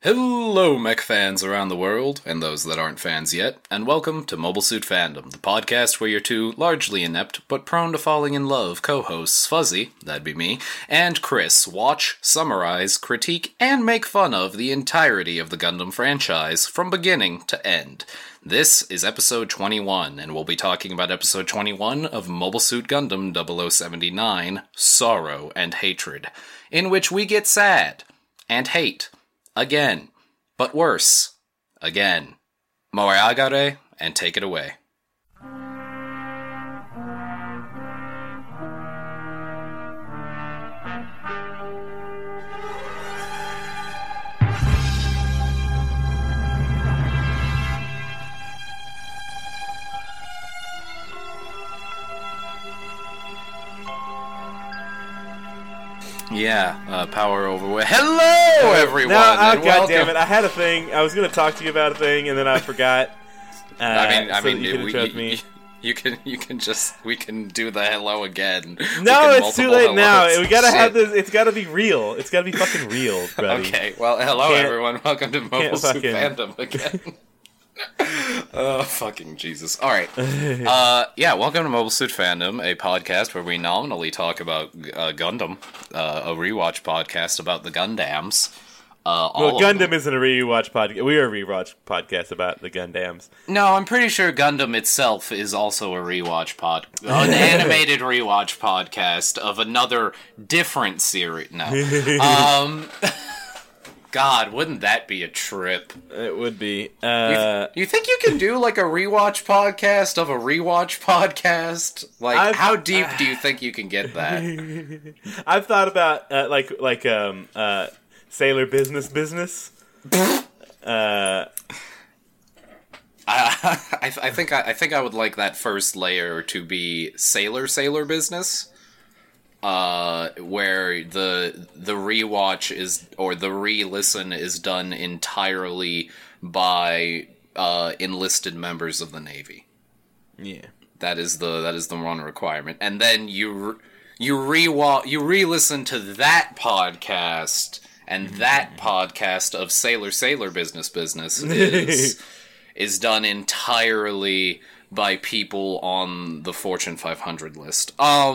Hello, mech fans around the world, and those that aren't fans yet, and welcome to Mobile Suit Fandom, the podcast where your two largely inept but prone to falling in love co-hosts Fuzzy, that'd be me, and Chris watch, summarize, critique, and make fun of the entirety of the Gundam franchise from beginning to end. This is episode 21, and we'll be talking about episode 21 of Mobile Suit Gundam 0079, Sorrow and Hatred, in which we get sad and hate. Again. But worse. Again. Moeagare, and take it away. Yeah, power over. Hello, everyone! God damn it! I had a thing. I was going to talk to you about a thing, and then I forgot. You can just we can do the hello again. No, it's too late now. We gotta have this. It's gotta be real. It's gotta be fucking real, buddy. Okay. Well, hello everyone. Welcome to Mobile Suit Fandom again. Oh, fucking Jesus. Alright. Welcome to Mobile Suit Fandom, a podcast where we nominally talk about Gundam, a rewatch podcast about the Gundams. Gundam isn't a rewatch podcast. We are a rewatch podcast about the Gundams. No, I'm pretty sure Gundam itself is also a rewatch an animated rewatch podcast of another different series. No. God, wouldn't that be a trip? It would be. You think you can do, like, a rewatch podcast of a rewatch podcast? Like, how deep do you think you can get that? I've thought about, Sailor Business. I think I would like that first layer to be Sailor Business. Where the rewatch is, or the re-listen is done entirely by enlisted members of the Navy. Yeah, that is the one requirement, and then you re-listen to that podcast, and that podcast of Sailor Business is done entirely by people on the Fortune 500 list.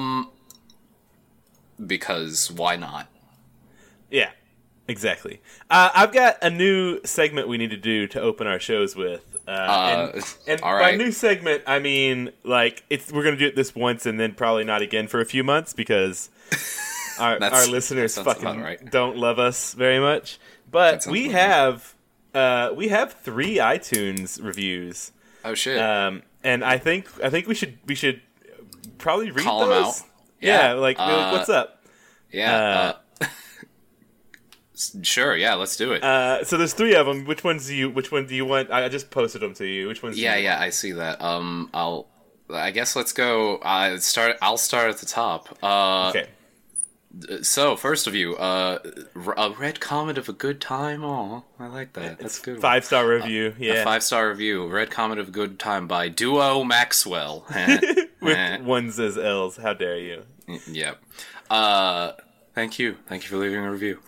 Because why not? Yeah, exactly. I've got a new segment we need to do to open our shows with. And by new segment, I mean, like, we're going to do it this once and then probably not again for a few months because our listeners fucking don't love us very much. But we have 3 iTunes reviews. Oh shit! And I think we should probably read Call those. Them out. Yeah, like what's up? Yeah. Sure, yeah, let's do it. So there's 3 of them. Which one do you want? I just posted them to you. Which ones? Yeah, I see that. I guess let's go. I'll start at the top. Okay. So, first of you, a red comment of a good time. Oh, I like that. That's good. 5-star review. Yeah, a 5-star review. Red comment of a good time by Duo Maxwell. With ones as L's. How dare you? Yep. Thank you for leaving a review.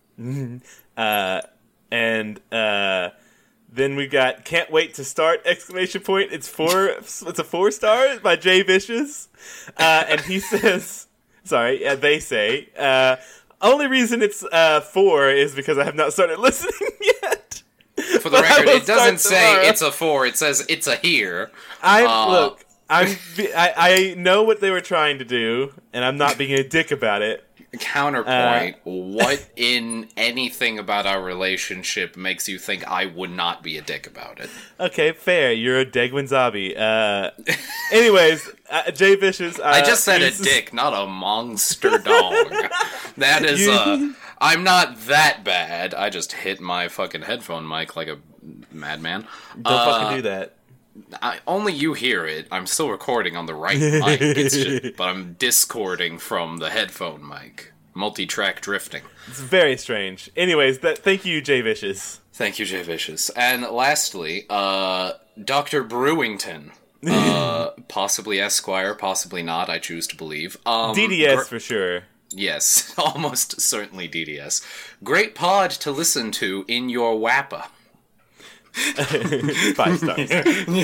Then we got "Can't wait to start!" ! It's a 4-star by Jay Vicious, and he says. Sorry, they say, only reason it's 4 is because I have not started listening yet. For the record, it doesn't say it's a 4, it says it's a here. I know what they were trying to do, and I'm not being a dick about it. Counterpoint, what in anything about our relationship makes you think I would not be a dick about it? Okay, fair. You're a Degwanzabi. Anyways, Jay Vicious... I just said a dick, not a monster dog. That is, I'm not that bad. I just hit my fucking headphone mic like a madman. Don't fucking do that. Only you hear it. I'm still recording on the right mic, but I'm discording from the headphone mic. Multi-track drifting. It's very strange. Anyways, thank you, Jay Vicious. Thank you, Jay Vicious. And lastly, Dr. Brewington. Possibly Esquire, possibly not, I choose to believe. DDS for sure. Yes, almost certainly DDS. Great pod to listen to in your WAPA. 5 stars.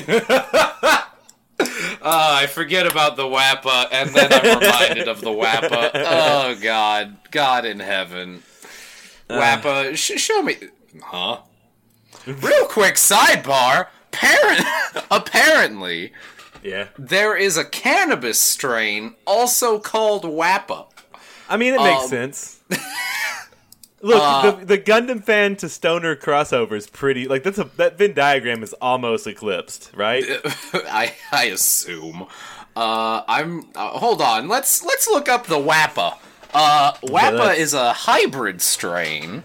I forget about the WAPA, and then I'm reminded of the WAPA. Oh, God in heaven. WAPA, show me... Huh? Real quick sidebar. Apparently, there is a cannabis strain also called WAPA. I mean, it makes sense. Look, the Gundam fan to stoner crossover is pretty. Like that Venn diagram is almost eclipsed, right? I assume. Hold on. Let's look up the WAPA. WAPA is a hybrid strain.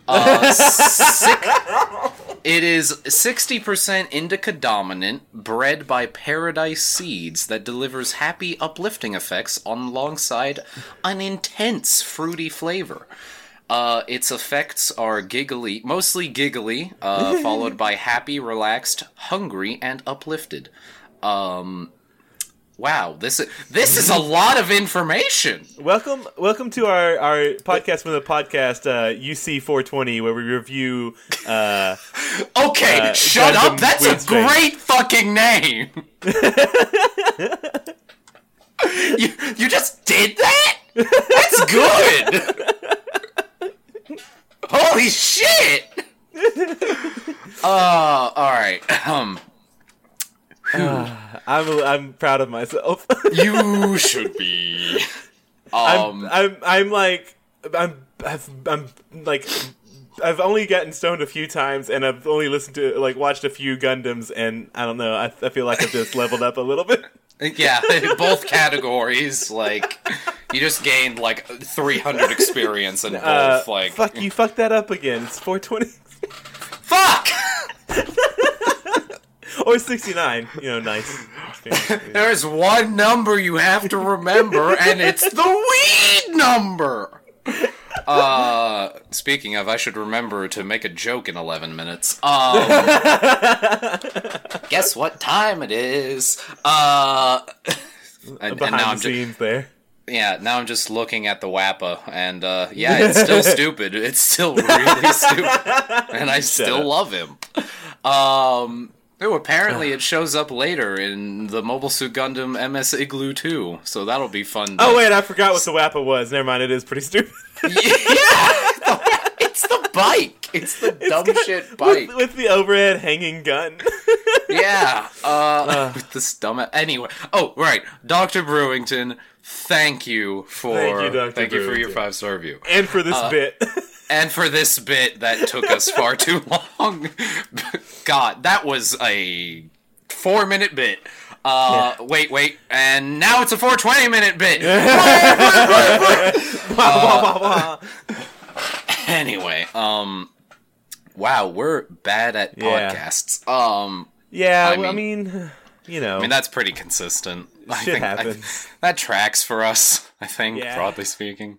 It is 60% indica dominant, bred by Paradise Seeds, that delivers happy, uplifting effects alongside an intense fruity flavor. Its effects are mostly giggly, followed by happy, relaxed, hungry, and uplifted. Wow, this is a lot of information. Welcome to our podcast from the podcast UC 420, where we review. Okay, shut Gundam up. That's a great fucking name. you just did that? That's good. Holy shit. All right. I'm proud of myself. You should be. I'm I've only gotten stoned a few times, and I've only watched a few Gundams, and I don't know. I feel like I've just leveled up a little bit. Yeah, both categories. Like, you just gained 300 experience in both. Fuck, you fucked that up again. It's 420. Fuck. Or 69, nice. There's one number you have to remember, and it's the weed number! Speaking of, I should remember to make a joke in 11 minutes. Guess what time it is? And now I'm scenes there. Yeah, now I'm just looking at the WAPA, and it's still stupid. It's still really stupid. And I still love him. Apparently it shows up later in the Mobile Suit Gundam MS Igloo 2, so that'll be fun. Oh wait, I forgot what the WAPA was. Never mind, it is pretty stupid. Yeah, it's the bike. It's the dumb shit bike with the overhead hanging gun. Yeah, with this dumb. Anyway, right, Dr. Brewington. Thank you for your 5-star review and for this bit. And for this bit that took us far too long. God, that was a 4-minute bit. Wait, and now it's a 420-minute bit. Anyway, wow, we're bad at podcasts. I mean, that's pretty consistent. Shit happens. That tracks for us, I think, broadly speaking.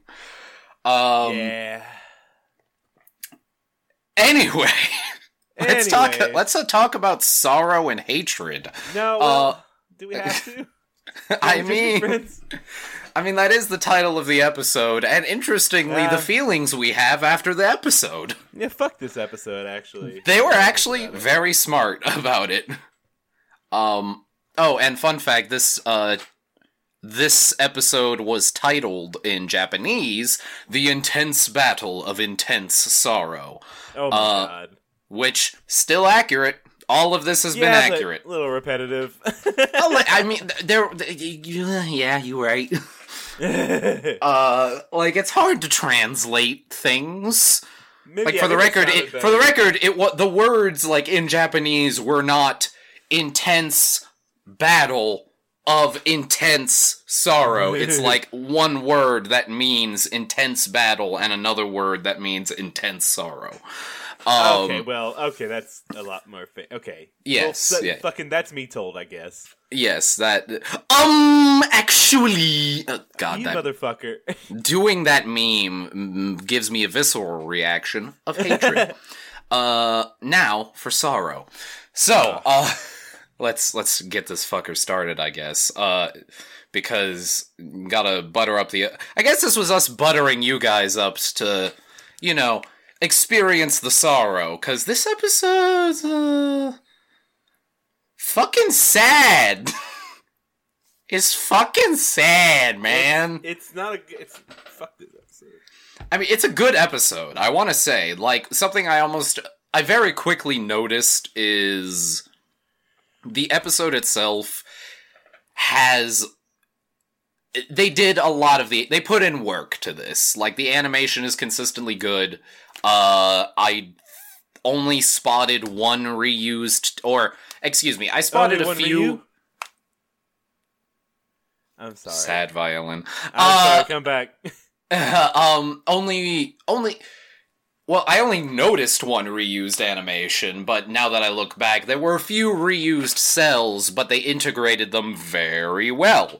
Anyway, let's talk about sorrow and hatred. No, do we have to? I mean, that is the title of the episode, and interestingly, the feelings we have after the episode. Yeah, fuck this episode, actually. They were actually very smart about it. And fun fact, this episode was titled in Japanese, The Intense Battle of Intense Sorrow. Oh my god. Which, still accurate. All of this has been accurate. A little repetitive. I mean, you're right. It's hard to translate things. Maybe, for the record, the words, in Japanese were not intense battle of intense sorrow. It's one word that means intense battle and another word that means intense sorrow. That's a lot more okay. Yes. Fucking that's me told, I guess. Yes, that actually God, you that motherfucker. Doing that meme gives me a visceral reaction of hatred. Now for sorrow. So, let's get this fucker started, I guess. Because gotta butter up the... I guess this was us buttering you guys up to, experience the sorrow. Because this episode's, fucking sad. It's fucking sad, man. It's not a... Fuck this episode. I mean, it's a good episode, I want to say. Like, something I very quickly noticed is the episode itself has... They did a lot of they put in work to this. Like, the animation is consistently good. I only spotted one reused, I spotted a few... I'm sorry. Sad violin. I'm sorry, come back. I only noticed one reused animation, but now that I look back, there were a few reused cells, but they integrated them very well.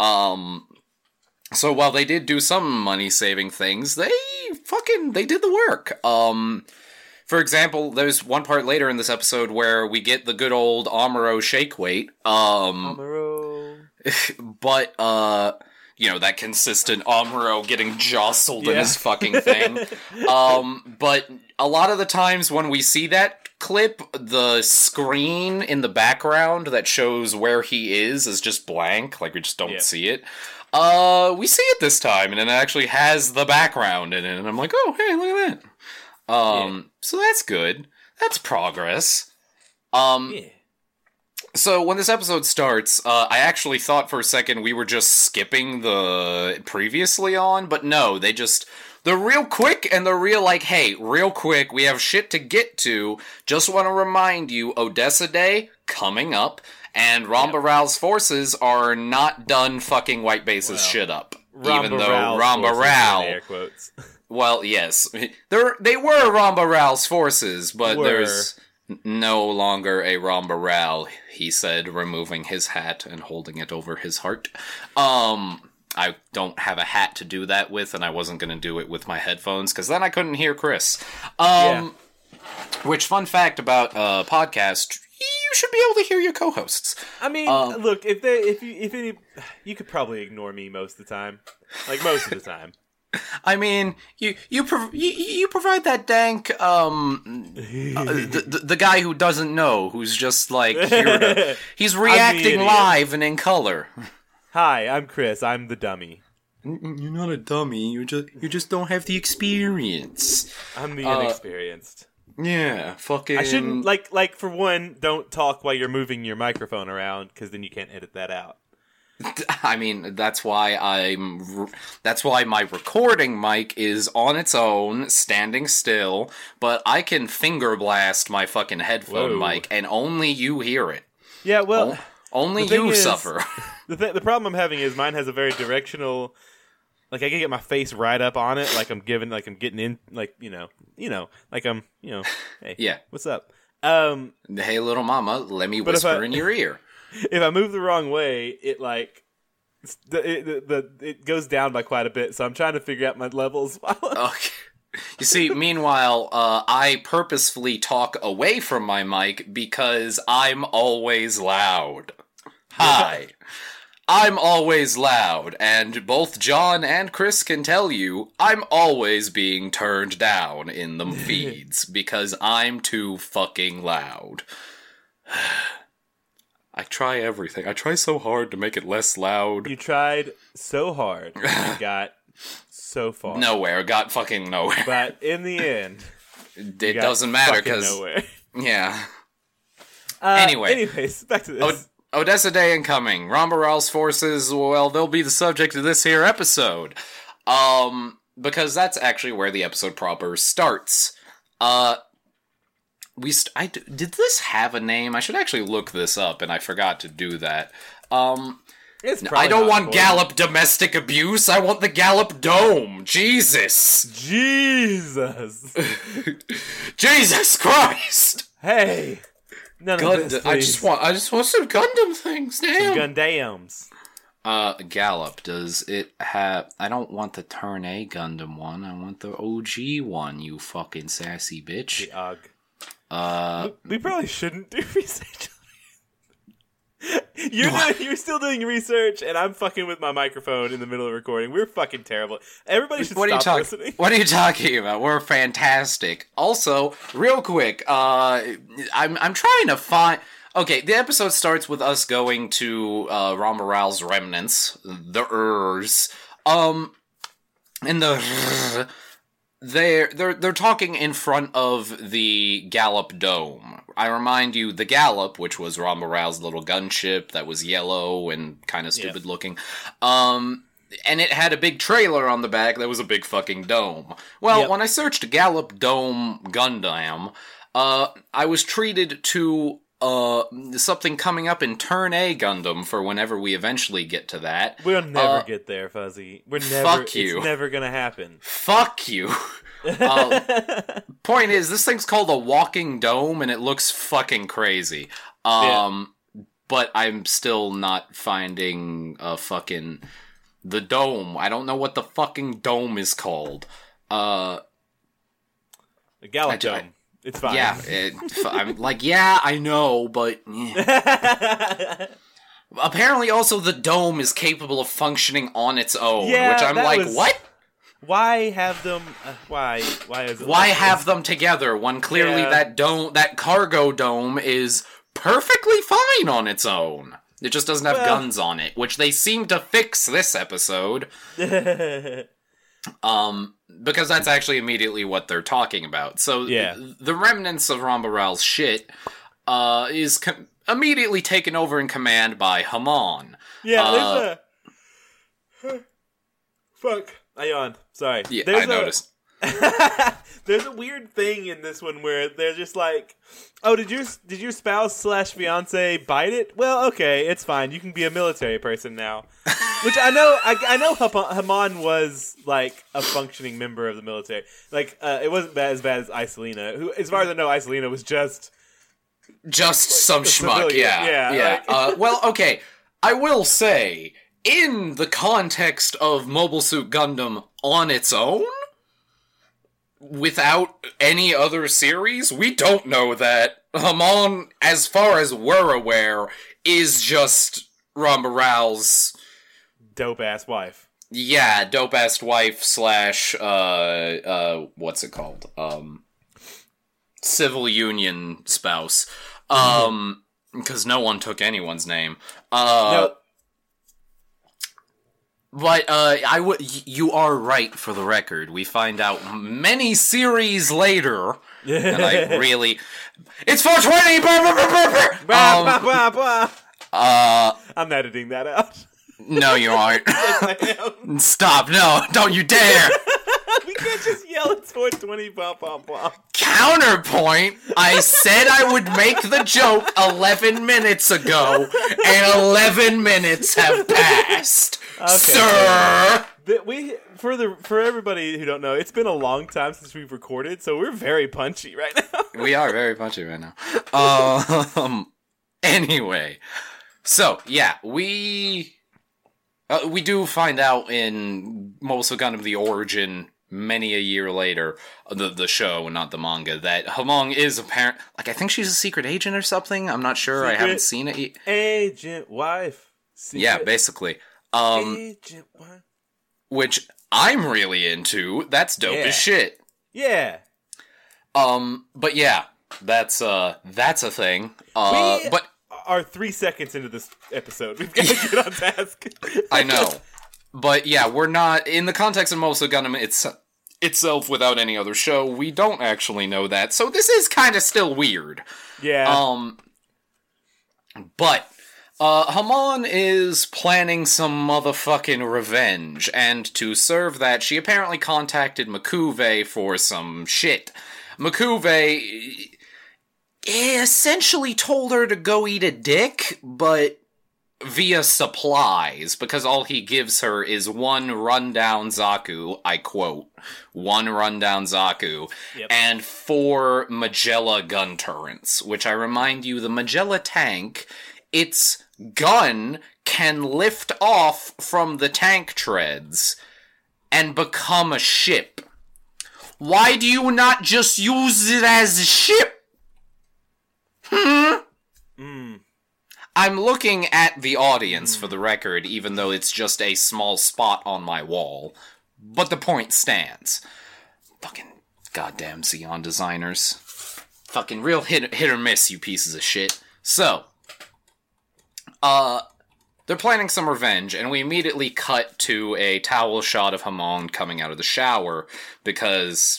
So while they did do some money-saving things, they did the work. For example, there's one part later in this episode where we get the good old Amuro shake weight. Amuro. But, that consistent Amuro getting jostled in his fucking thing. But a lot of the times when we see that clip, the screen in the background that shows where he is just blank. Like, we just don't see it. We see it this time, and it actually has the background in it, and I'm like, oh, hey, look at that. So that's good. That's progress. So when this episode starts, I actually thought for a second we were just skipping the previously on, but no, they're real quick, and they're real like, hey, real quick, we have shit to get to, just want to remind you, Odessa Day, coming up, and Ramba Rao's forces are not done fucking White Base's shit up. Even though Ramba Rao... Well, yes. They were Ramba Rao's forces, but there's no longer a Ramba Rao, he said, removing his hat and holding it over his heart. I don't have a hat to do that with, and I wasn't going to do it with my headphones, because then I couldn't hear Chris. Which, fun fact about podcast, you should be able to hear your co-hosts. I mean, look, you could probably ignore me most of the time. Like, most of the time. I mean, you provide that dank, the guy who doesn't know, who's just like, he's reacting live and in color. Hi, I'm Chris, I'm the dummy. You're not a dummy, you just don't have the experience. I'm the inexperienced. Yeah, fucking... I shouldn't, like, for one, don't talk while you're moving your microphone around, because then you can't edit that out. I mean, that's why my recording mic is on its own, standing still, but I can finger blast my fucking headphone mic, and only you hear it. Yeah, well... only you suffer. The problem I'm having is mine has a very directional... Like, I can get my face right up on it, like I'm getting in, like, like I'm, hey, yeah, what's up? Hey, little mama, let me whisper in your ear. If I move the wrong way, it it goes down by quite a bit, so I'm trying to figure out my levels. Okay. You see, meanwhile, I purposefully talk away from my mic because I'm always loud. Hi. I'm always loud, and both John and Chris can tell you I'm always being turned down in the feeds because I'm too fucking loud. I try everything. I try so hard to make it less loud. You tried so hard and got so far. Nowhere. Got fucking nowhere. But in the end, it doesn't matter because nowhere. Yeah. Anyways, back to this. Odessa Day incoming. Ramba Rao's forces, well, they'll be the subject of this here episode. Because that's actually where the episode proper starts. Did this have a name? I should actually look this up, and I forgot to do that. I don't want Gallup domestic abuse. I want the Gallup Dome. Jesus Christ! Hey, none of this, I just want some Gundam things. Damn. Some Gundams. Gallup, does it have... I don't want the Turn A Gundam one. I want the OG one, you fucking sassy bitch. The UG. We probably shouldn't do research. You're still doing research, and I'm fucking with my microphone in the middle of recording. We're fucking terrible. Everybody should stop listening. What are you talking about? We're fantastic. Also, real quick, I'm trying to find. Okay, the episode starts with us going to Ramba Ral's remnants, the Urs. And they're talking in front of the Gallop Dome. I remind you, the Gallop, which was Ramba Ral's little gunship that was yellow and kind of stupid looking, and it had a big trailer on the back that was a big fucking dome. Well, when I searched Gallop Dome Gundam, I was treated to something coming up in Turn A Gundam for whenever we eventually get to that. We'll never get there, Fuzzy. Fuck you. It's never gonna happen. Fuck you. Point is, this thing's called a walking dome, and it looks fucking crazy. But I'm still not finding the dome. I don't know what the fucking dome is called. The Gallop Dome. It's fine. Yeah, I'm like, yeah, I know, but... Apparently, also, the dome is capable of functioning on its own, which I'm like, what? Why have them... Why is it Why have them together when clearly that cargo dome is perfectly fine on its own? It just doesn't have guns on it, which they seem to fix this episode. Because that's actually immediately what they're talking about. So the remnants of Ramba Ral's shit is immediately taken over in command by Hamon. Yeah, Fuck. I yawned. Sorry. Yeah, I noticed. There's a weird thing in this one where they're just like, oh, did your spouse/fiance bite it? Well, okay, it's fine. You can be a military person now. Which I know Hamon was like a functioning member of the military. Like, it wasn't as bad as Isolina, who, as far as I know, Isolina was just some schmuck. Yeah. Well, okay. I will say, in the context of Mobile Suit Gundam on its own, without any other series, we don't know that Hamon, as far as we're aware, is just Ramba Ral's dope-ass wife. Yeah, dope-ass wife / what's it called? Civil union spouse. Because no one took anyone's name. No. But you are right, for the record. We find out many series later, and I really... It's 420! I'm editing that out. No, you aren't. Yes, I am. Stop, no, don't you dare! We can't just yell it's 420, blah, blah, blah. Counterpoint, I said I would make the joke 11 minutes ago, and 11 minutes have passed. Okay, sir! For everybody who don't know, it's been a long time since we've recorded, so we're very punchy right now. We are very punchy right now. Anyway, so yeah, we do find out in Mobile Suit Gundam: The Origin many a year later, the show and not the manga, that Hamon is apparent. Like, I think she's a secret agent or something. I'm not sure. I haven't seen it. Agent wife. Yeah, basically. Agent wife. Which I'm really into. That's dope as shit. Yeah. But yeah, that's a thing. But are 3 seconds into this episode. We've got to get on task. I know. But yeah, we're not, in the context of Mobile Suit Gundam itself without any other show, we don't actually know that. So this is kind of still weird. Yeah. But Hamon is planning some motherfucking revenge, and to serve that, she apparently contacted M'Quve for some shit. M'Quve essentially told her to go eat a dick, but via supplies, because all he gives her is one rundown Zaku, I quote, one rundown Zaku, and 4 Magella gun turrets, which I remind you, the Magella tank, its gun can lift off from the tank treads and become a ship. Why do you not just use it as a ship? I'm looking at the audience for the record, even though it's just a small spot on my wall. But the point stands. Fucking goddamn Xeon designers. Fucking real hit or miss, you pieces of shit. So, they're planning some revenge, and we immediately cut to a towel shot of Hamon coming out of the shower because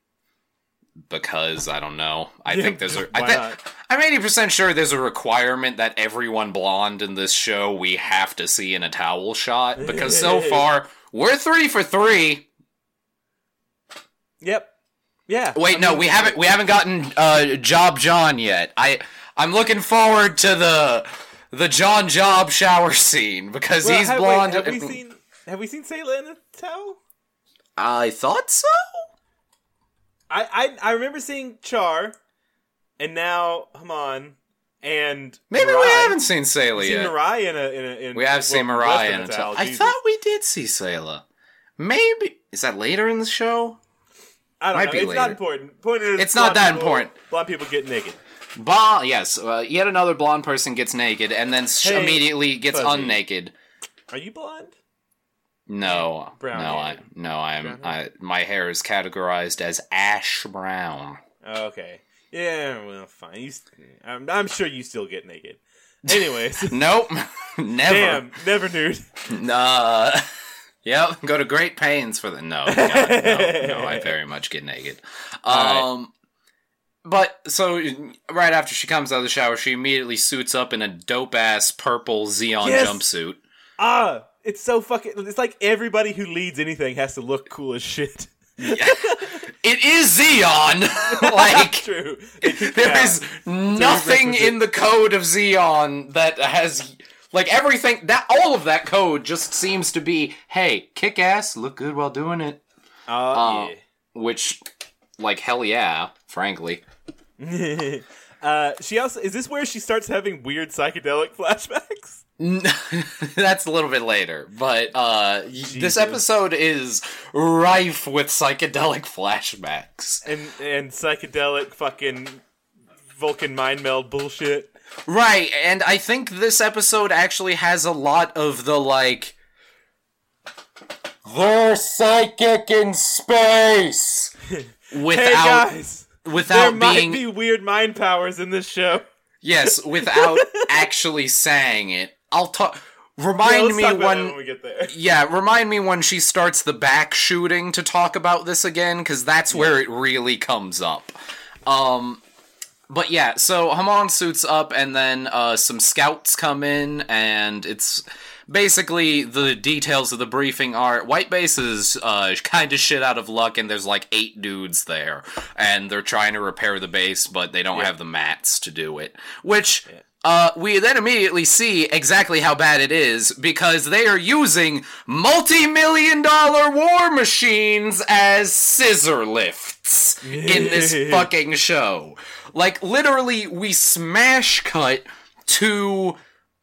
I don't know. I think there's I'm 80% sure there's a requirement that everyone blonde in this show we have to see in a towel shot, because so far we're 3 for 3. Yep. Yeah. Wait, no, we haven't gotten Job John yet. I'm looking forward to the John Job shower scene because he's blonde. Wait, have we seen Sayla in a towel? I thought so. I remember seeing Char, and now Hamon, and maybe Mirai. We haven't seen Sayla yet. Seen Mirai in we have seen Mirai in a towel. I thought we did see Sayla. Maybe is that later in the show? I don't know. It's later. Not important. It's not that important. Blonde people get naked. Yes, yet another blonde person gets naked and then immediately gets unnaked. Are you blonde? No, brown. My hair is categorized as ash brown. Okay, yeah, well, fine. I'm sure you still get naked. Anyways, nope, never. Damn, never nude. Yep, go to great pains for the no, I very much get naked. But, so, right after she comes out of the shower, she immediately suits up in a dope-ass purple Xeon jumpsuit. It's so fucking... It's like everybody who leads anything has to look cool as shit. Yeah. It is Xeon! Like, true. There is nothing in the code of Xeon that has... Like, everything... all of that code just seems to be, hey, kick ass, look good while doing it. Yeah. Which, like, hell yeah, frankly. She also... Is this where she starts having weird psychedelic flashbacks? That's a little bit later, but this episode is rife with psychedelic flashbacks. And psychedelic fucking Vulcan mind meld bullshit. Right, and I think this episode actually has a lot of the, like... They're psychic in space! Without... Hey guys! There might be weird mind powers in this show. Yes, without actually saying it. I'll talk. Remind me when we get there. Yeah, remind me when she starts the back shooting to talk about this again, because that's where it really comes up. But yeah, so Hamon suits up, and then some scouts come in, and it's basically the details of the briefing are White Base is kind of shit out of luck, and there's like 8 dudes there, and they're trying to repair the base, but they don't have the mats to do it. Which we then immediately see exactly how bad it is, because they are using multi-million-dollar war machines as scissor lifts in this fucking show. Like, literally, we smash cut to,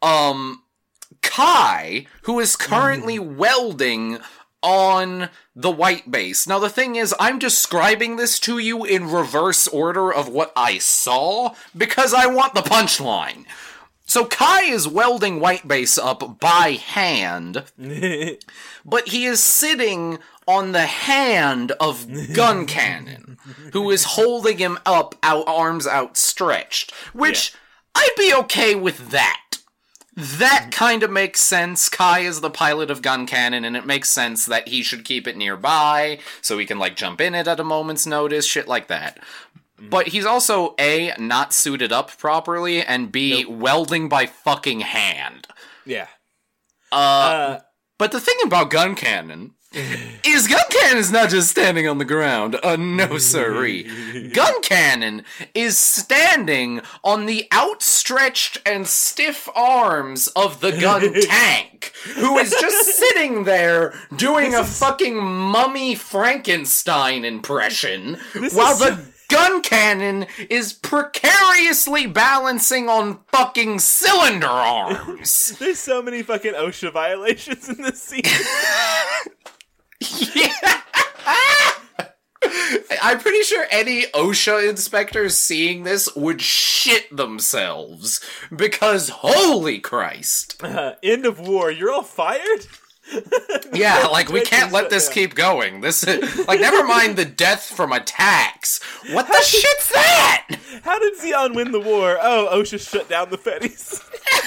Kai, who is currently welding on the White Base. Now, the thing is, I'm describing this to you in reverse order of what I saw, because I want the punchline. So Kai is welding White Base up by hand, but he is sitting on the hand of Gun Cannon, who is holding him up, arms outstretched, which I'd be okay with that. That kind of makes sense. Kai is the pilot of Gun Cannon, and it makes sense that he should keep it nearby, so he can, like, jump in it at a moment's notice, shit like that. But he's also, A, not suited up properly, and B, welding by fucking hand. Yeah. But the thing about Gun Cannon is Gun Cannon is not just standing on the ground. No siree. Gun Cannon is standing on the outstretched and stiff arms of the gun tank, who is just sitting there doing a fucking Mummy Frankenstein impression, while the Gun Cannon is precariously balancing on fucking cylinder arms. There's so many fucking OSHA violations in this scene. Yeah. I'm pretty sure any OSHA inspectors seeing this would shit themselves, because holy Christ. End of war, you're all fired? Yeah, like, we can't let this keep going. This is, like, never mind the death from attacks. What the shit's that? How did Zeon win the war? Oh, OSHA shut down the Fetties.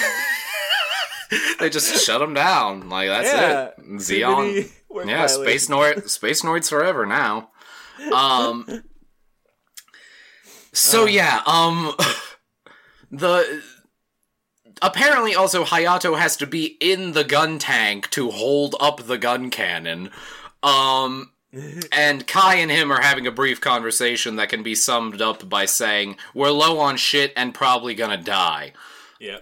They just shut them down. Like, that's it. Zeon. Yeah, Space Noids forever now. Apparently also Hayato has to be in the gun tank to hold up the gun cannon. And Kai and him are having a brief conversation that can be summed up by saying, we're low on shit and probably gonna die. Yep.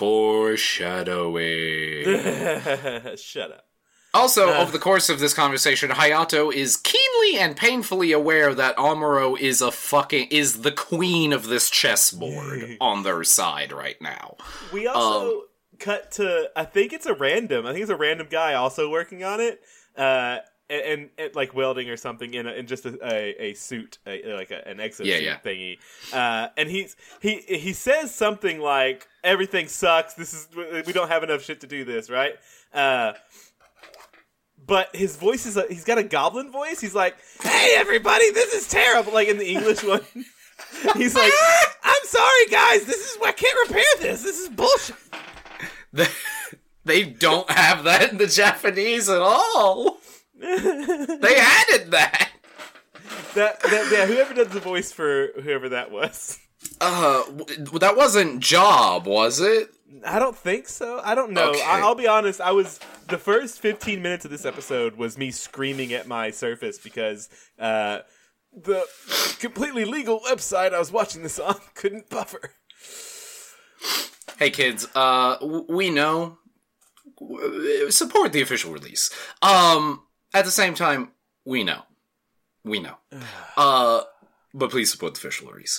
Foreshadowing. Shut up. Also, over the course of this conversation, Hayato is keenly and painfully aware that Amuro is the queen of this chessboard on their side right now. We also cut to, I think it's a random guy also working on it, and like welding or something in just a suit, an exosuit thingy. And he says something like, everything sucks, we don't have enough shit to do this, right? But his voice he's got a goblin voice. He's like, hey, everybody, this is terrible. Like, in the English one. He's like, I'm sorry, guys. I can't repair this. This is bullshit. They don't have that in the Japanese at all. They added that. Yeah, whoever does the voice for whoever that was. That wasn't Job, was it? I don't think so. I don't know. Okay. I'll be honest. The first 15 minutes of this episode was me screaming at my Surface because the completely legal website I was watching this on couldn't buffer. Hey kids, we know. Support the official release. At the same time, we know. But please support the official release.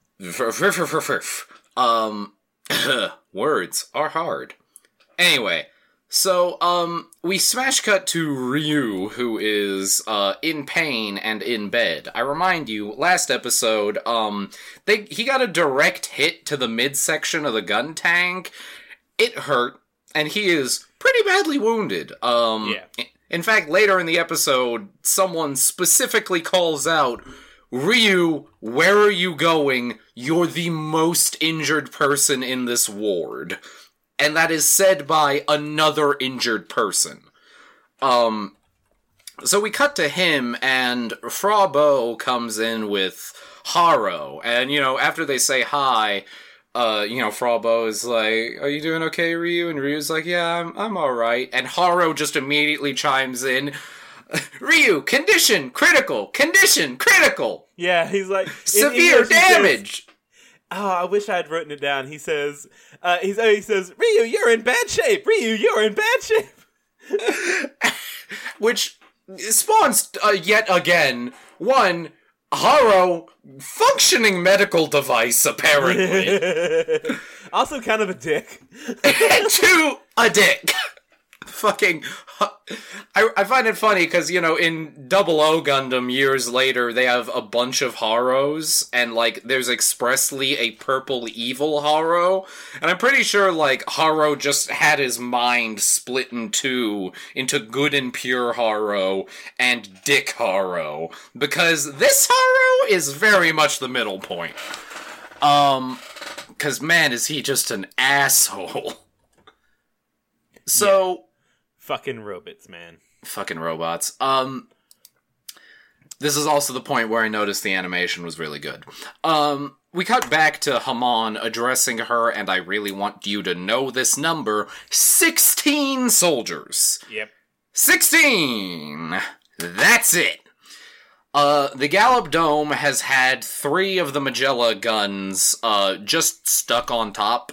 Words are hard. Anyway, so, we smash cut to Ryu, who is, in pain and in bed. I remind you, last episode, he got a direct hit to the midsection of the gun tank. It hurt, and he is pretty badly wounded. In fact, later in the episode, someone specifically calls out, Ryu, where are you going? You're the most injured person in this ward. And that is said by another injured person. So we cut to him, and Fra Bo comes in with Haro. And, after they say hi, Fra Bo is like, are you doing okay, Ryu? And Ryu's like, yeah, I'm alright. And Haro just immediately chimes in, Ryu, condition critical. Yeah, he's like, severe damage. I wish I had written it down. He says, Ryu, you're in bad shape. Ryu, you're in bad shape. Which spawns yet again one Haro functioning medical device, apparently. Also, kind of a dick. And two, a dick. Fucking, I find it funny because, in Double O Gundam years later, they have a bunch of Haros, and, there's expressly a purple evil Haro, and I'm pretty sure, Haro just had his mind split in two, into good and pure Haro, and Dick Haro, because this Haro is very much the middle point. Because, man, is he just an asshole. So... Yeah. Fucking robots, man. Fucking robots. This is also the point where I noticed the animation was really good. We cut back to Hamon addressing her, and I really want you to know this number, 16 soldiers. Yep. 16! That's it! The Gallop Dome has had 3 of the Magella guns, just stuck on top.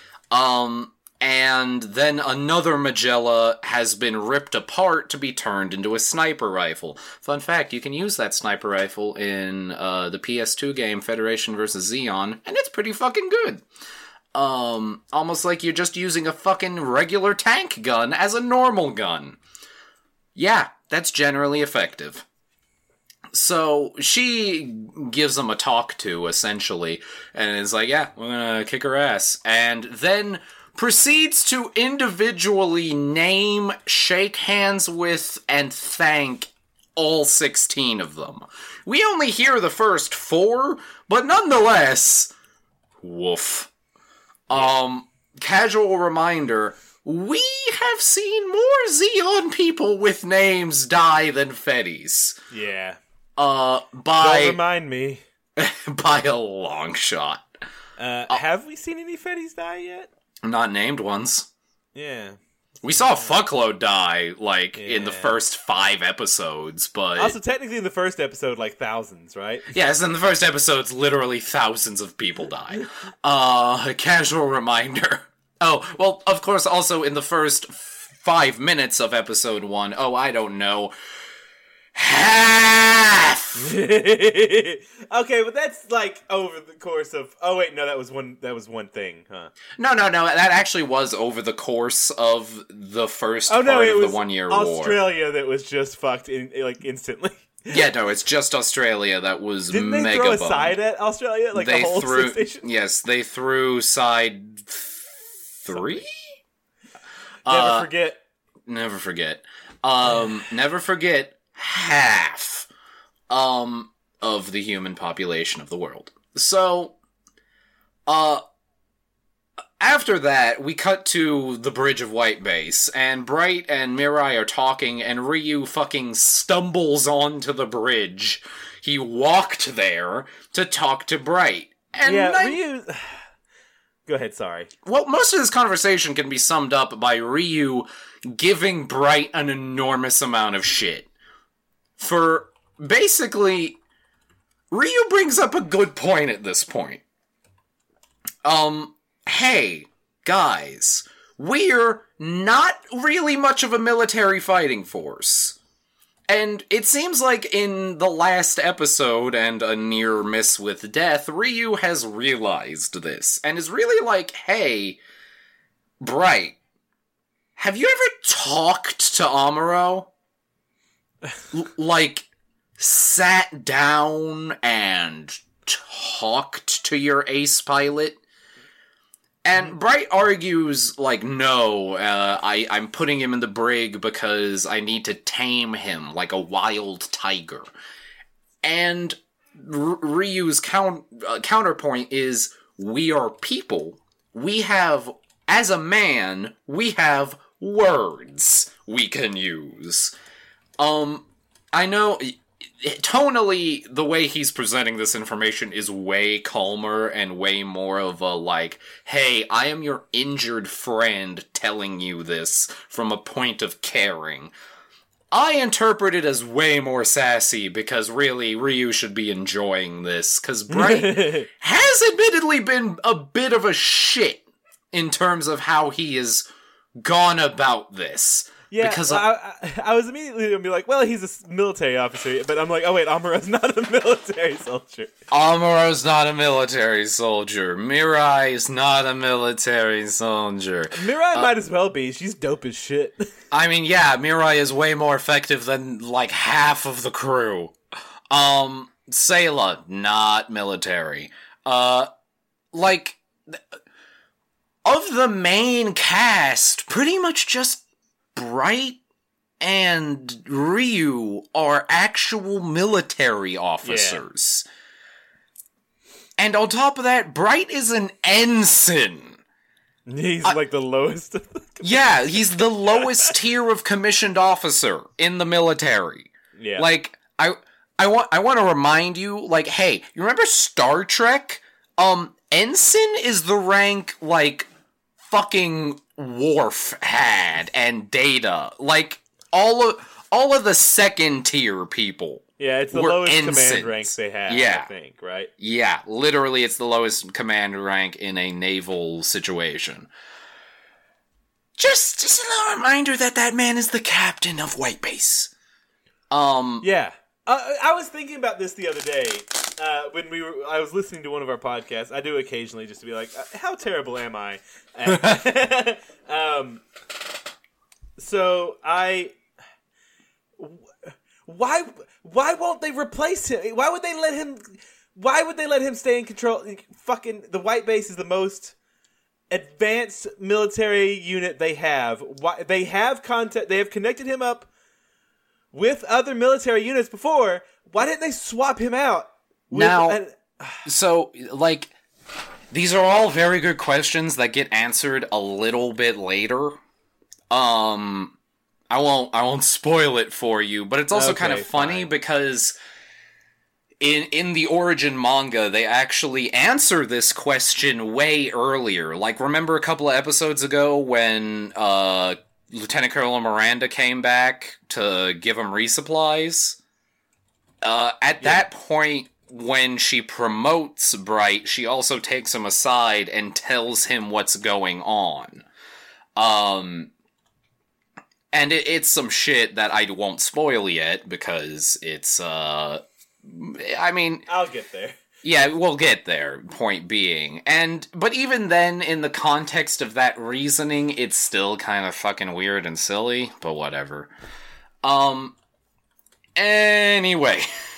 And then another Magella has been ripped apart to be turned into a sniper rifle. Fun fact, you can use that sniper rifle in the PS2 game Federation vs. Zeon, and it's pretty fucking good. Almost like you're just using a fucking regular tank gun as a normal gun. Yeah, that's generally effective. So she gives him a talk to, essentially, and is like, yeah, we're gonna kick her ass. And then proceeds to individually name, shake hands with, and thank all 16 of them. We only hear the first 4, but nonetheless, woof. Casual reminder, we have seen more Zeon people with names die than Fetties. Yeah. Don't remind me. By a long shot. Have we seen any Fetties die yet? Not named ones. Yeah. We saw a fuckload die, in the first 5 episodes, but... Also, technically in the first episode, thousands, right? Yes, in the first episodes, literally thousands of people die. A casual reminder. Oh, well, of course, also in the first 5 minutes of episode 1, I don't know, half! Okay, but that's, over the course of... Oh, wait, no, that was one thing, huh? No, that actually was over the course of the first part of the 1 year war. Australia that was just fucked, instantly. Yeah, no, it's just Australia that was Didn't they mega throw a bummed. Side at Australia? They a whole threw, station? Yes, they threw side 3? Never forget. Never forget. Never forget half of the human population of the world. So, after that, we cut to the bridge of White Base, and Bright and Mirai are talking, and Ryu fucking stumbles onto the bridge. He walked there to talk to Bright. And Ryu... Go ahead, sorry. Well, most of this conversation can be summed up by Ryu giving Bright an enormous amount of shit. For, basically, Ryu brings up a good point at this point. Hey, guys, we're not really much of a military fighting force. And it seems like in the last episode and a near miss with death, Ryu has realized this and is really like, hey, Bright, have you ever talked to Amuro? Sat down and talked to your ace pilot? And Bright argues, no, I'm putting him in the brig because I need to tame him like a wild tiger. And Ryu's counterpoint is, we are people. We have, as a man, we have words we can use. I know... Tonally, the way he's presenting this information is way calmer and way more of a, hey, I am your injured friend telling you this from a point of caring. I interpret it as way more sassy because really, Ryu should be enjoying this, because Bright has admittedly been a bit of a shit in terms of how he has gone about this. Yeah, because I was immediately going to be like, well, he's a military officer, but I'm like, oh wait, Amuro's not a military soldier. Amuro's not a military soldier. Mirai is not a military soldier. Mirai might as well be. She's dope as shit. I mean, yeah, Mirai is way more effective than, half of the crew. Sayla, not military. Of the main cast, pretty much just Bright and Ryu are actual military officers. Yeah. And on top of that, Bright is an ensign. He's the lowest. Yeah, he's the lowest tier of commissioned officer in the military. Yeah. I want to remind you, hey, you remember Star Trek? Ensign is the rank, fucking Worf had and Data. All of the second tier people. Yeah, it's the lowest command rank they have, I think, right? Yeah, literally it's the lowest command rank in a naval situation. Just a little reminder that man is the captain of White Base. Yeah. I was thinking about this the other day. When I was listening to one of our podcasts. I do occasionally just to be like, how terrible am I? Why won't they replace him? Why would they let him stay in control? Fucking the White Base is the most advanced military unit they have. They have contact. They have connected him up with other military units before. Why didn't they swap him out? So like, these are all very good questions that get answered a little bit later. I won't spoil it for you, but it's also kind of funny because in the Origin manga, they actually answer this question way earlier. Like, remember a couple of episodes ago when Lieutenant Colonel Miranda came back to give him resupplies? At that point, when she promotes Bright, she also takes him aside and tells him what's going on. And it's some shit that I won't spoil yet, because it's, I mean... I'll get there. Yeah, we'll get there, point being. But even then, in the context of that reasoning, it's still kind of fucking weird and silly, but whatever. Anyway.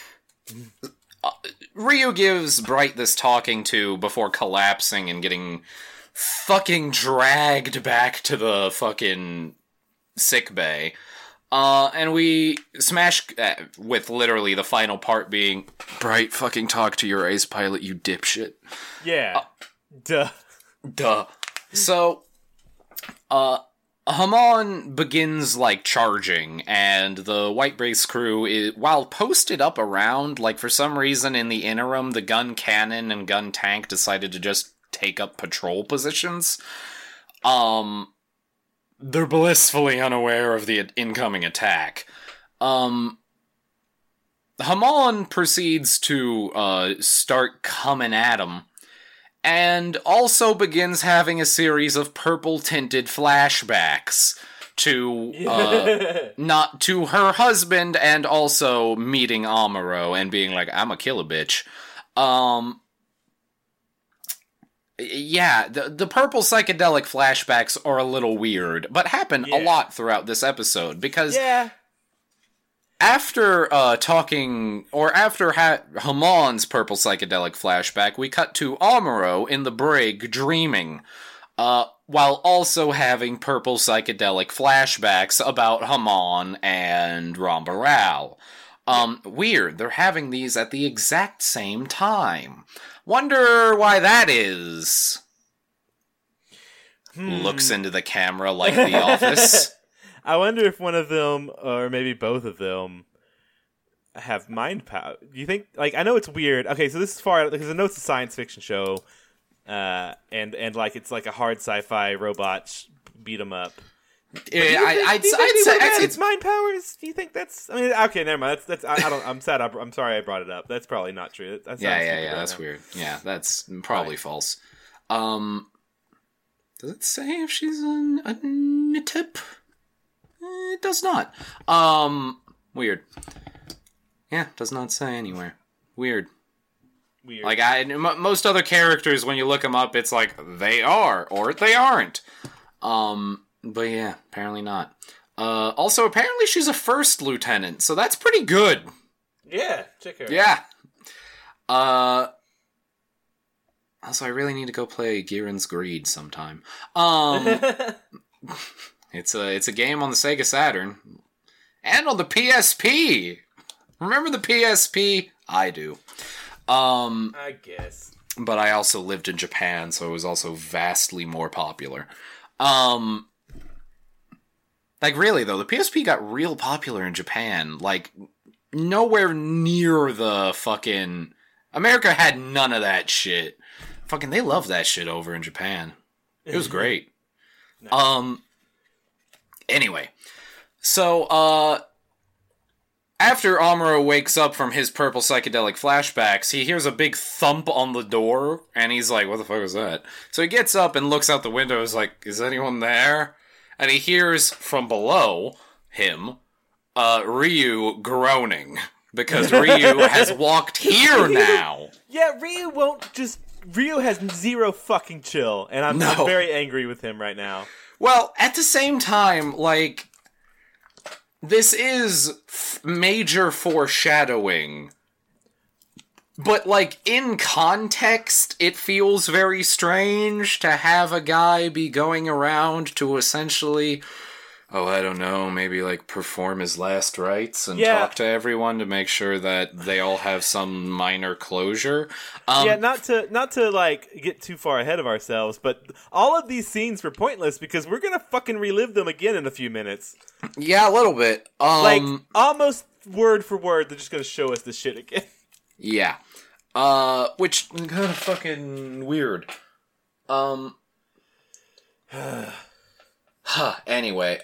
Ryu gives Bright this talking to before collapsing and getting fucking dragged back to the fucking sick bay. And we smash with literally the final part being, Bright, fucking talk to your ace pilot, you dipshit. Yeah. Duh. So, Hamon begins, like, charging, and the White Base crew, while posted up around, like, for some reason in the interim, the gun cannon and gun tank decided to just take up patrol positions. They're blissfully unaware of the incoming attack. Hamon proceeds to start coming at him, and also begins having a series of purple-tinted flashbacks to not to her husband, and also meeting Amuro and being like, "I'm a killer bitch." Yeah, the purple psychedelic flashbacks are a little weird, but happen a lot throughout this episode, because after Hamon's purple psychedelic flashback, we cut to Amuro in the brig dreaming, while also having purple psychedelic flashbacks about Hamon and Rambaral. Weird, they're having these at the exact same time. Wonder why that is. Looks into the camera like The Office. I wonder if one of them, or maybe both of them, have mind power. Do you think, like, I know it's weird. Okay, so this is far, because I know it's a science fiction show, and like, it's like a hard sci-fi robot beat 'em up. I'd say it's mind powers. Do you think that's? I mean, okay, never mind. That's. I'm sad. I'm sorry I brought it up. That's probably not true. Yeah. That's weird. Yeah, that's probably false. Does it say if she's a Nitip? It does not. Weird. Yeah, does not say anywhere. Weird. Like most other characters, when you look them up, it's like they are or they aren't. But yeah, apparently not. Also, apparently she's a first lieutenant, so that's pretty good. Yeah, check her out. Yeah. Also, I really need to go play Giran's Greed sometime. It's a game on the Sega Saturn. And on the PSP! Remember the PSP? I do. I guess. But I also lived in Japan, so it was also vastly more popular. Like, really, though, the PSP got real popular in Japan. Like, nowhere near the fucking... America had none of that shit. Fucking, they love that shit over in Japan. It was great. Nice. Anyway. So, after Amuro wakes up from his purple psychedelic flashbacks, he hears a big thump on the door, and he's like, what the fuck was that? So he gets up and looks out the window, is like, is anyone there? And he hears from below him, Ryu groaning. Because Ryu has walked here now. Yeah, Ryu has zero fucking chill, and I'm very angry with him right now. Well, at the same time, like, this is major foreshadowing. But, like, in context, it feels very strange to have a guy be going around to essentially, I don't know, maybe, like, perform his last rites and talk to everyone to make sure that they all have some minor closure. Not to, like, get too far ahead of ourselves, but all of these scenes were pointless because we're gonna fucking relive them again in a few minutes. Yeah, a little bit. Like, almost word for word, they're just gonna show us this shit again. Yeah. Which kind of fucking weird. Anyway,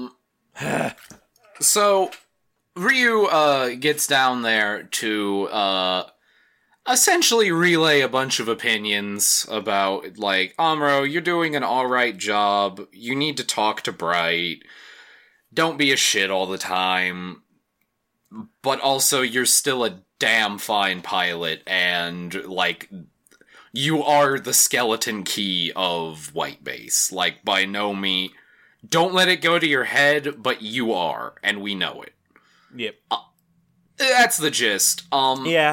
so Ryu, gets down there to, essentially relay a bunch of opinions about, like, Amuro, you're doing an alright job, you need to talk to Bright, don't be a shit all the time, but also you're still a damn fine pilot, and, like, you are the skeleton key of White Base. Like, by no means, don't let it go to your head, but you are, and we know it. Yep. That's the gist. Yeah.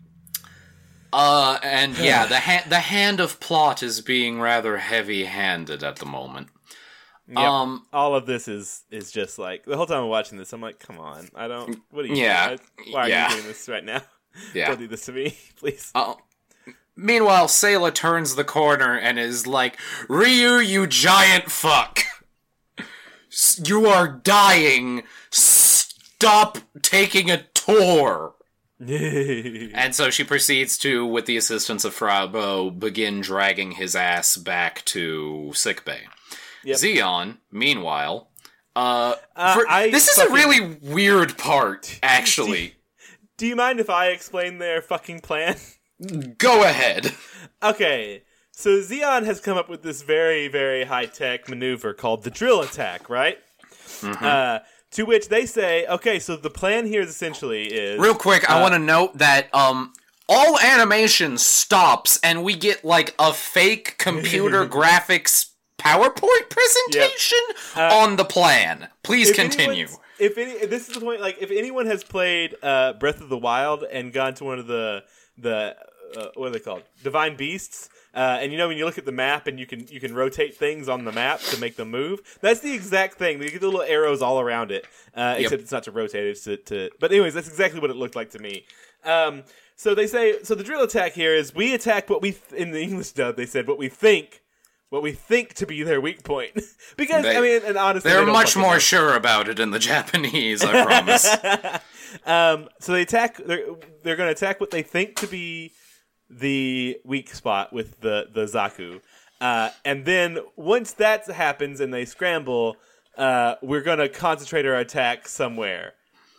And yeah, the hand of plot is being rather heavy-handed at the moment. Yep. All of this is just like, the whole time I'm watching this, I'm like, come on, what are you doing? Why are you doing this right now? Yeah. Don't do this to me, please. Meanwhile, Sayla turns the corner and is like, Ryu, you giant fuck! You are dying! Stop taking a tour! And so she proceeds to, with the assistance of Frau Bow, begin dragging his ass back to sickbay. Yep. Zeon, meanwhile, this is a really weird part, actually. Do you mind if I explain their fucking plan? Go ahead. Okay, so Zeon has come up with this very, very high-tech maneuver called the drill attack, right? Mm-hmm. To which they say, okay, so the plan here essentially is... Real quick, I want to note that all animation stops and we get, like, a fake computer graphics PowerPoint presentation on the plan. Please continue. This is the point, like, if anyone has played Breath of the Wild and gone to one of the what are they called? Divine Beasts, and you know when you look at the map and you can rotate things on the map to make them move, that's the exact thing. You get the little arrows all around it, except it's not to rotate, it's to... But anyways, that's exactly what it looked like to me. So they say, so the drill attack here is we attack what we, in the English dub, they said what we think to be their weak point. Because, and honestly... They're much more sure about it in the Japanese, I promise. So they attack... They're going to attack what they think to be the weak spot with the Zaku. And then, once that happens and they scramble, we're going to concentrate our attack somewhere.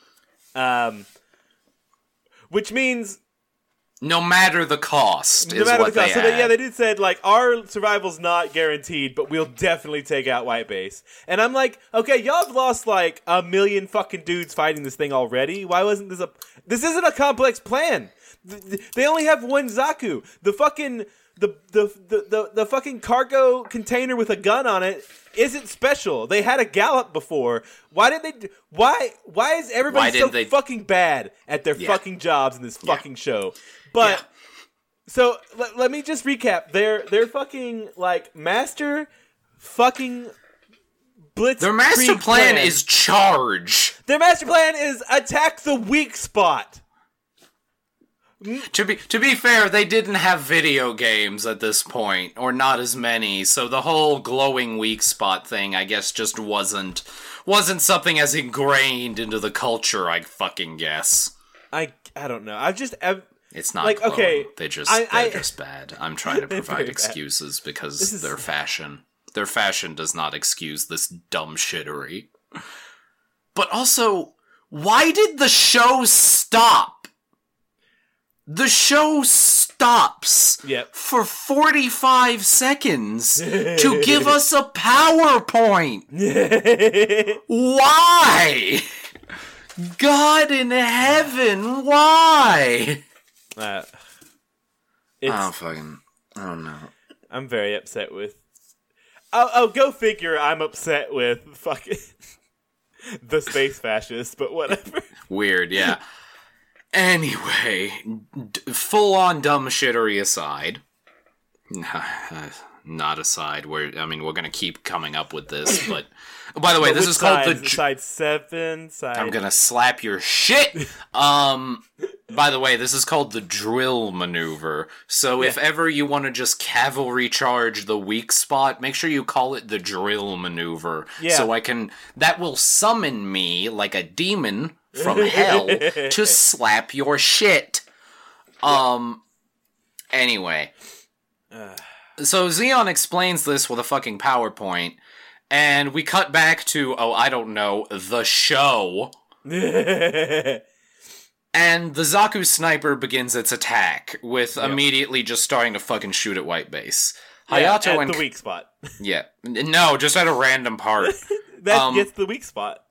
Which means... No matter the cost, is what they add. So they did say, like, our survival's not guaranteed, but we'll definitely take out White Base. And I'm like, okay, y'all have lost, like, 1 million fucking dudes fighting this thing already. Why wasn't this This isn't a complex plan. They only have one Zaku. The fucking... The fucking cargo container with a gun on it isn't special. They had a Gallop before. Why did they... Why is everybody fucking bad at their fucking jobs in this fucking show? But, so, let me just recap. Their fucking, like, master fucking blitz. Their master plan is charge. Their master plan is attack the weak spot. To be fair, they didn't have video games at this point, or not as many, so the whole glowing weak spot thing, I guess, just wasn't something as ingrained into the culture, I fucking guess. I don't know. It's not like, glowing. Okay. They're just bad. I'm trying to provide excuses because their fashion does not excuse this dumb shittery. But also, why did the show stop? The show stops for 45 seconds to give us a PowerPoint. Why? God in heaven, why? I don't know. I'm very upset with... Oh, go figure I'm upset with fucking... the space fascist, but whatever. Weird, yeah. Anyway, full-on dumb shittery aside. Not aside. We're gonna keep coming up with this, but... By the way, this is called the... Side 7, side... I'm gonna slap your shit! By the way, this is called the drill maneuver. So if ever you want to just cavalry charge the weak spot, make sure you call it the drill maneuver. Yeah. So that will summon me like a demon from hell to slap your shit. Anyway. So Zeon explains this with a fucking PowerPoint, and we cut back to, I don't know, the show. And the Zaku sniper begins its attack, with immediately just starting to fucking shoot at white base. Hayato at the weak spot. Yeah. No, just at a random part. That gets the weak spot.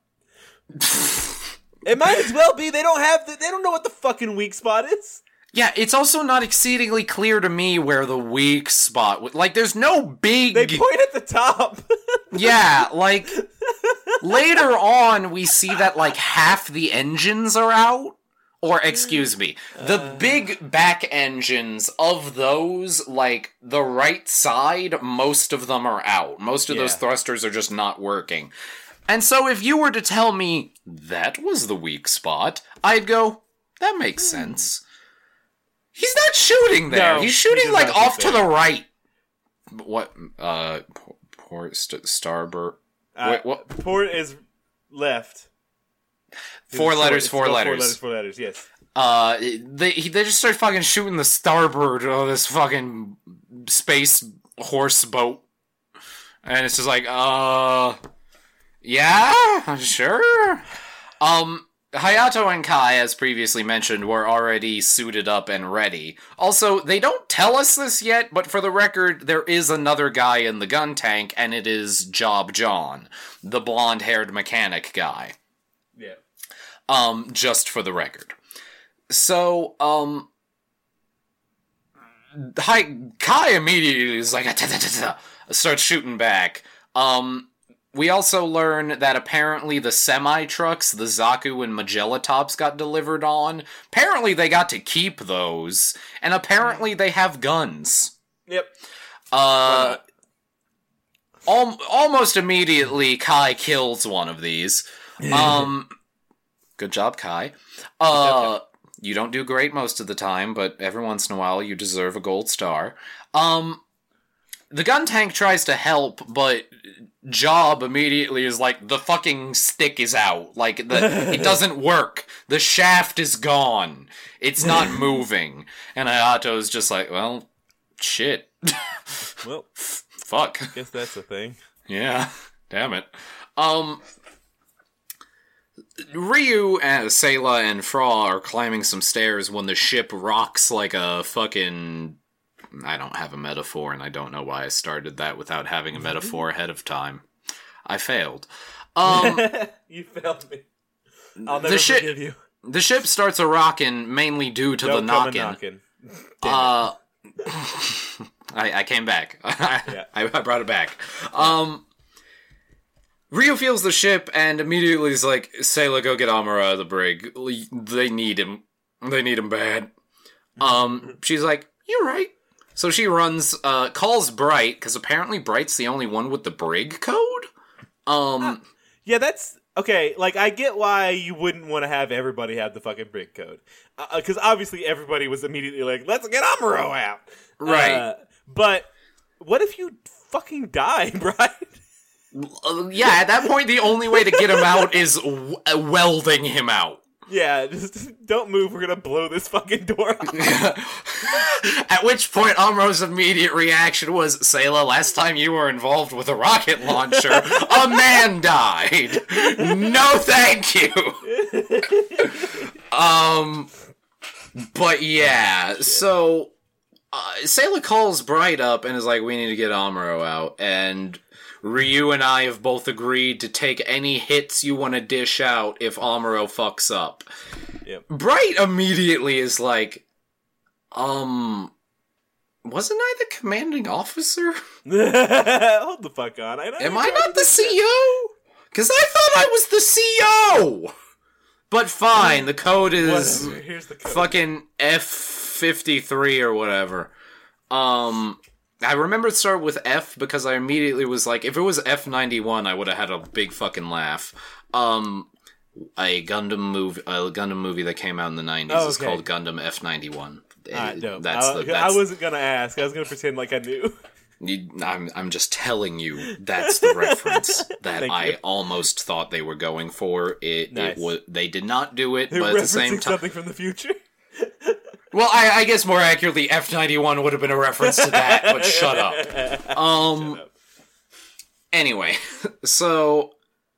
It might as well be. They don't know what the fucking weak spot is. Yeah, it's also not exceedingly clear to me where the weak spot... Like, there's no big... They point at the top. Yeah, like, later on, we see that, like, half the engines are out. Or, excuse me, the big back engines of those, like, the right side, most of them are out. Most of those thrusters are just not working. And so if you were to tell me that was the weak spot, I'd go, that makes sense. He's not shooting there. No, he's shooting, like, off to the right. What? Port starboard. Wait, what? Port is left. Four letters. Four letters, yes. They just start fucking shooting the starboard of this fucking space horse boat. And it's just like, yeah, sure. Hayato and Kai, as previously mentioned, were already suited up and ready. Also, they don't tell us this yet, but for the record, there is another guy in the gun tank, and it is Job John, the blonde-haired mechanic guy. Yeah. Just for the record. So, Kai immediately is like, starts shooting back. We also learn that apparently the semi-trucks the Zaku and Magellatops got delivered on, apparently they got to keep those, and apparently they have guns. Yep. Almost immediately, Kai kills one of these. Good job, Kai. You don't do great most of the time, but every once in a while you deserve a gold star. The gun tank tries to help, but Job immediately is like, the fucking stick is out. Like, it doesn't work. The shaft is gone. It's not moving. And Hayato's just like, well, shit. Well, fuck. I guess that's a thing. Yeah. Damn it. Ryu, Sayla, and Fra are climbing some stairs when the ship rocks like a fucking... I don't have a metaphor, and I don't know why I started that without having a metaphor ahead of time. I failed. You failed me. I'll never forgive you. The ship starts a-rockin' mainly due to the knockin'. I came back. I brought it back. Ryu feels the ship and immediately is like, Sayla, go get Amuro out of the brig. They need him. They need him bad. She's like, you're right. So she runs, calls Bright, because apparently Bright's the only one with the brig code? Yeah, that's... Okay, like, I get why you wouldn't want to have everybody have the fucking brig code. Because obviously everybody was immediately like, let's get Amuro out! Right. But what if you fucking die, Bright? Yeah, at that point the only way to get him out is welding him out. Yeah, just don't move, we're gonna blow this fucking door out. At which point, Amuro's immediate reaction was, Sayla, last time you were involved with a rocket launcher, a man died. No thank you. But yeah, so, Sayla calls Bright up and is like, we need to get Amuro out, and Ryu and I have both agreed to take any hits you want to dish out if Amuro fucks up. Yep. Bright immediately is like, wasn't I the commanding officer? Hold the fuck on. Am I not the CEO? Because I thought I was the CEO! But fine, the code is Here's the code. Fucking F53 or whatever. I remember it started with F because I immediately was like, if it was F91, I would have had a big fucking laugh. A Gundam movie that came out in the 90s is called Gundam F91. Dope. I wasn't gonna ask. I was gonna pretend like I knew. I'm just telling you that's the reference that I almost thought they were going for. They did not do it, but at the same time, something from the future. Well, I guess more accurately, F91 would have been a reference to that. But shut up. Shut up. Anyway, so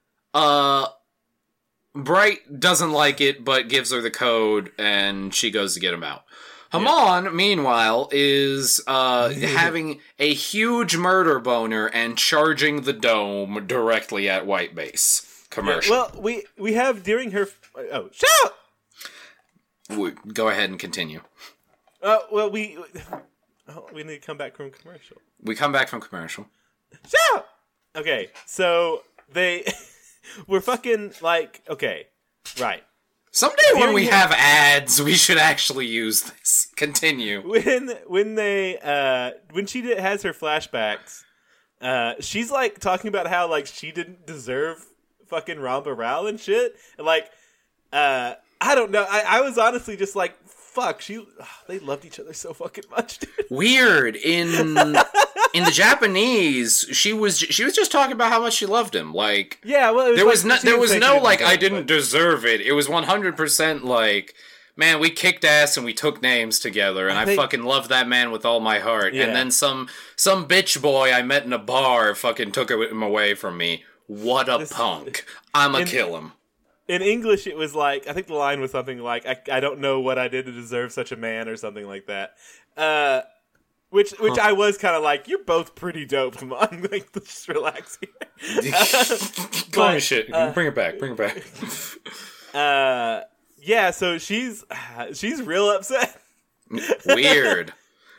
Bright doesn't like it, but gives her the code, and she goes to get him out. Hamon, meanwhile, is having a huge murder boner and charging the dome directly at White Base. Commercial. Yeah, well, we have during her... Oh, shout! Go ahead and continue. Well, we need to come back from commercial. We come back from commercial. Shout! Okay, so they... we're fucking, like... Okay, right. Someday when we have ads, we should actually use this. Continue. When she has her flashbacks, she's like talking about how like she didn't deserve fucking Ramba Rao and shit. And like, I don't know. I was honestly just like, fuck. They loved each other so fucking much, dude. Weird. In the Japanese, she was just talking about how much she loved him. Like, yeah, well, there was no like I didn't deserve it. It was 100% like, man, we kicked ass and we took names together, and I fucking love that man with all my heart. Yeah. And then some bitch boy I met in a bar fucking took him away from me. What a punk! I'ma kill him. In English, it was like, I think the line was something like, I don't know what I did to deserve such a man, or something like that. Which I was kind of like, you're both pretty dope. Come on, like, let's just relax here. Call me shit. Bring it back. Yeah, so she's real upset. Weird.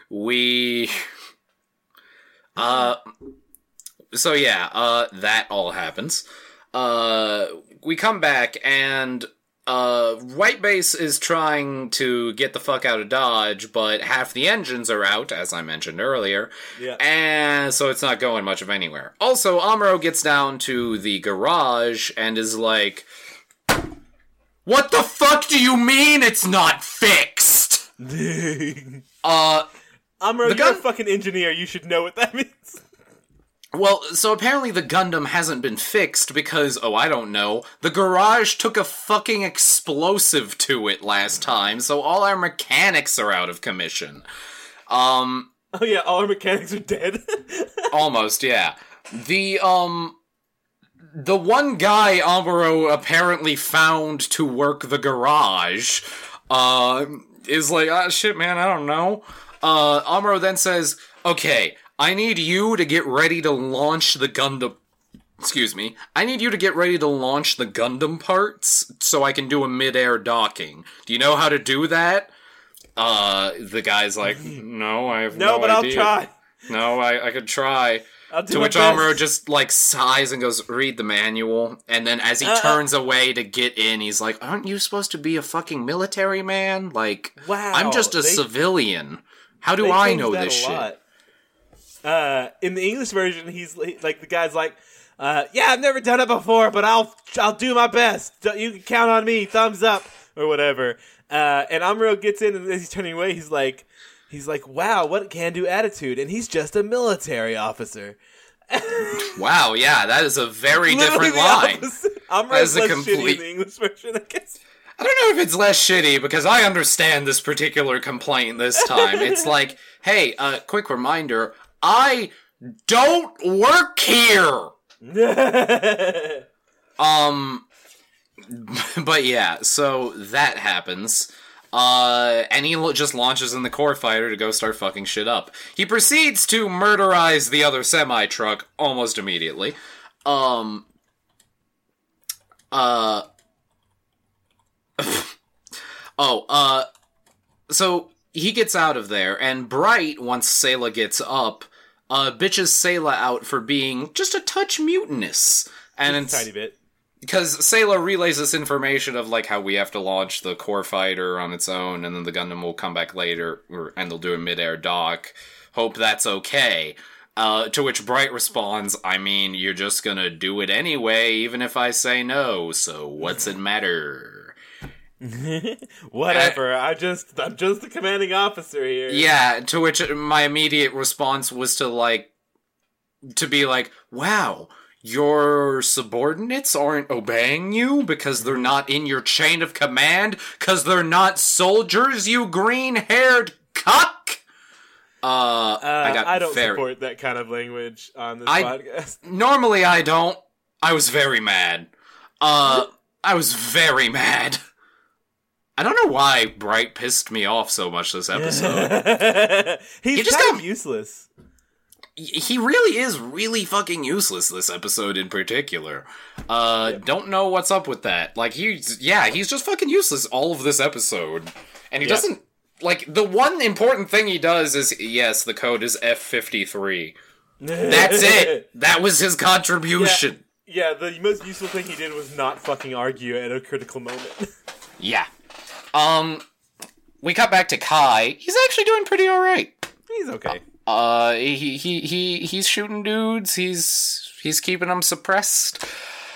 So yeah, that all happens. We come back, and White Base is trying to get the fuck out of Dodge, but half the engines are out, as I mentioned earlier, and so it's not going much of anywhere. Also, Amuro gets down to the garage and is like, what the fuck do you mean it's not fixed? Amuro, you're a fucking engineer, you should know what that means. Well, so apparently the Gundam hasn't been fixed because, I don't know, the garage took a fucking explosive to it last time, so all our mechanics are out of commission. Oh yeah, all our mechanics are dead? Almost, yeah. The one guy Amuro apparently found to work the garage, is like, shit, man, I don't know. Amuro then says, okay, I need you to get ready to launch the Gundam... Excuse me. I need you to get ready to launch the Gundam parts so I can do a mid-air docking. Do you know how to do that? The guy's like, no, I have no idea. No, but I'll try. No, I could try. I'll do to my which best. Amuro just, like, sighs and goes, read the manual. And then as he turns away to get in, he's like, aren't you supposed to be a fucking military man? Like, wow, I'm just a civilian. How do I know this shit? In the English version, he's like, the guy's like, yeah, I've never done it before, but I'll do my best. You can count on me. Thumbs up or whatever. And Amuro gets in, and as he's turning away, he's like, wow, what a can-do attitude. And he's just a military officer. Wow, yeah, that is a very different line. Amuro's less shitty in the English version, I guess. I don't know if it's less shitty, because I understand this particular complaint this time. It's like, hey, quick reminder, I don't work here! But yeah, so that happens. And he just launches in the core fighter to go start fucking shit up. He proceeds to murderize the other semi-truck almost immediately. So he gets out of there, and Bright, once Sayla gets up, bitches Sayla out for being just a touch mutinous. And just a tiny bit. Because Sailor relays this information of, like, how we have to launch the core fighter on its own, and then the Gundam will come back later, and they'll do a mid-air dock. Hope that's okay. To which Bright responds, I mean, you're just gonna do it anyway, even if I say no, so what's it matter? Whatever, I'm just the commanding officer here. Yeah, to which my immediate response was to be like, wow, your subordinates aren't obeying you because they're not in your chain of command? Because they're not soldiers, you green-haired cuck? I don't support that kind of language on this podcast. Normally I don't. I was very mad. I was very mad. I don't know why Bright pissed me off so much this episode. He's just kind of useless. He really is really fucking useless this episode in particular. Don't know what's up with that. Like, he's just fucking useless all of this episode. And he doesn't... Like, the one important thing he does is, yes, the code is F53. That's it! That was his contribution. Yeah, the most useful thing he did was not fucking argue at a critical moment. Yeah. We cut back to Kai. He's actually doing pretty alright. He's okay. He's shooting dudes. He's keeping them suppressed.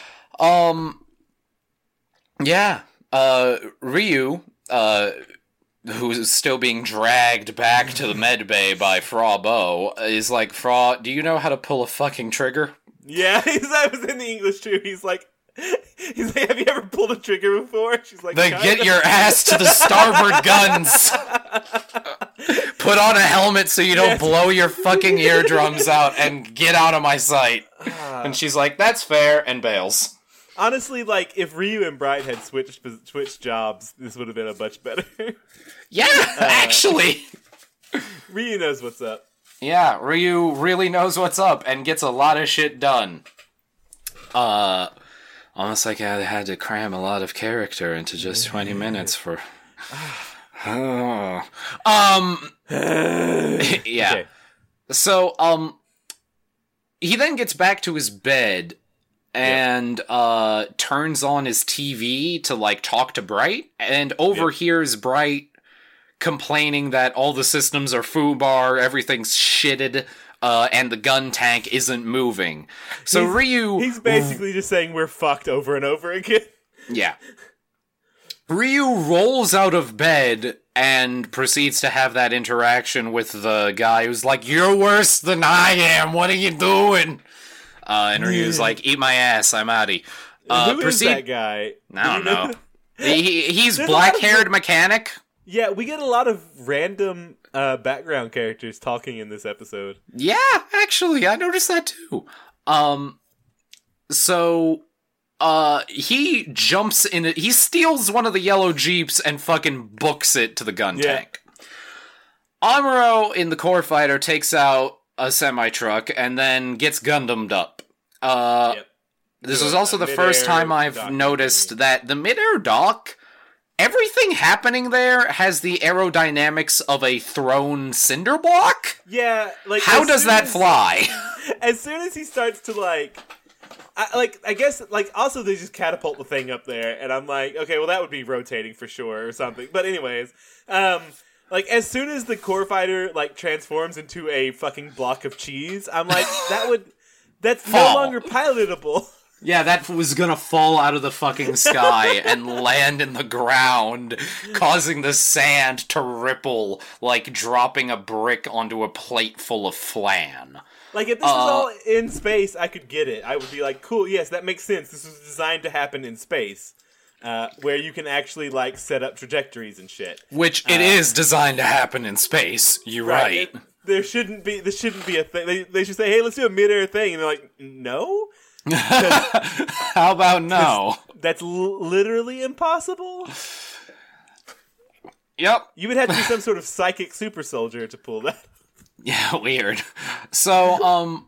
Yeah. Ryu, who's still being dragged back to the medbay by Fra Bo, is like, Fra, do you know how to pull a fucking trigger? Yeah, that was in the English too. He's like, have you ever pulled a trigger before? She's like, then get your ass to the starboard guns. Put on a helmet so you don't blow your fucking eardrums out and get out of my sight. And she's like, that's fair, and bails. Honestly, like, if Ryu and Bright had switched jobs, this would have been a much better. Yeah, actually. Ryu knows what's up. Yeah, Ryu really knows what's up and gets a lot of shit done. Almost like I had to cram a lot of character into just 20 minutes for... Yeah. Okay. So, he then gets back to his bed and turns on his TV to, like, talk to Bright, and overhears Bright complaining that all the systems are foobar, everything's shitted, and the gun tank isn't moving. So Ryu... He's basically just saying we're fucked over and over again. Yeah. Ryu rolls out of bed and proceeds to have that interaction with the guy who's like, you're worse than I am, what are you doing? And Ryu's like, eat my ass, I'm outie. Who is that guy? I don't know. He's black-haired mechanic. Yeah, we get a lot of random background characters talking in this episode. Yeah, actually, I noticed that too. He jumps in it. He steals one of the yellow Jeeps and fucking books it to the gun tank. Amuro in the core fighter takes out a semi-truck and then gets Gundam'd up. This is also the first time I've noticed that the mid-air dock, everything happening there has the aerodynamics of a thrown cinder block? Yeah, like... How does that fly? As soon as he starts to, like... I guess, like, also they just catapult the thing up there, and I'm like, okay, well, that would be rotating for sure, or something. But anyways, like, as soon as the core fighter, like, transforms into a fucking block of cheese, I'm like, that's no longer pilotable. Yeah, that was gonna fall out of the fucking sky and land in the ground, causing the sand to ripple like dropping a brick onto a plate full of flan. Like, if this was all in space, I could get it. I would be like, cool, yes, that makes sense. This was designed to happen in space, where you can actually, like, set up trajectories and shit. Which it is designed to happen in space. You're right. This shouldn't be a thing. They should say, hey, let's do a mid-air thing. And they're like, no? How about no? That's literally impossible? Yep. You would have to be some sort of psychic super soldier to pull that. Yeah, weird. So,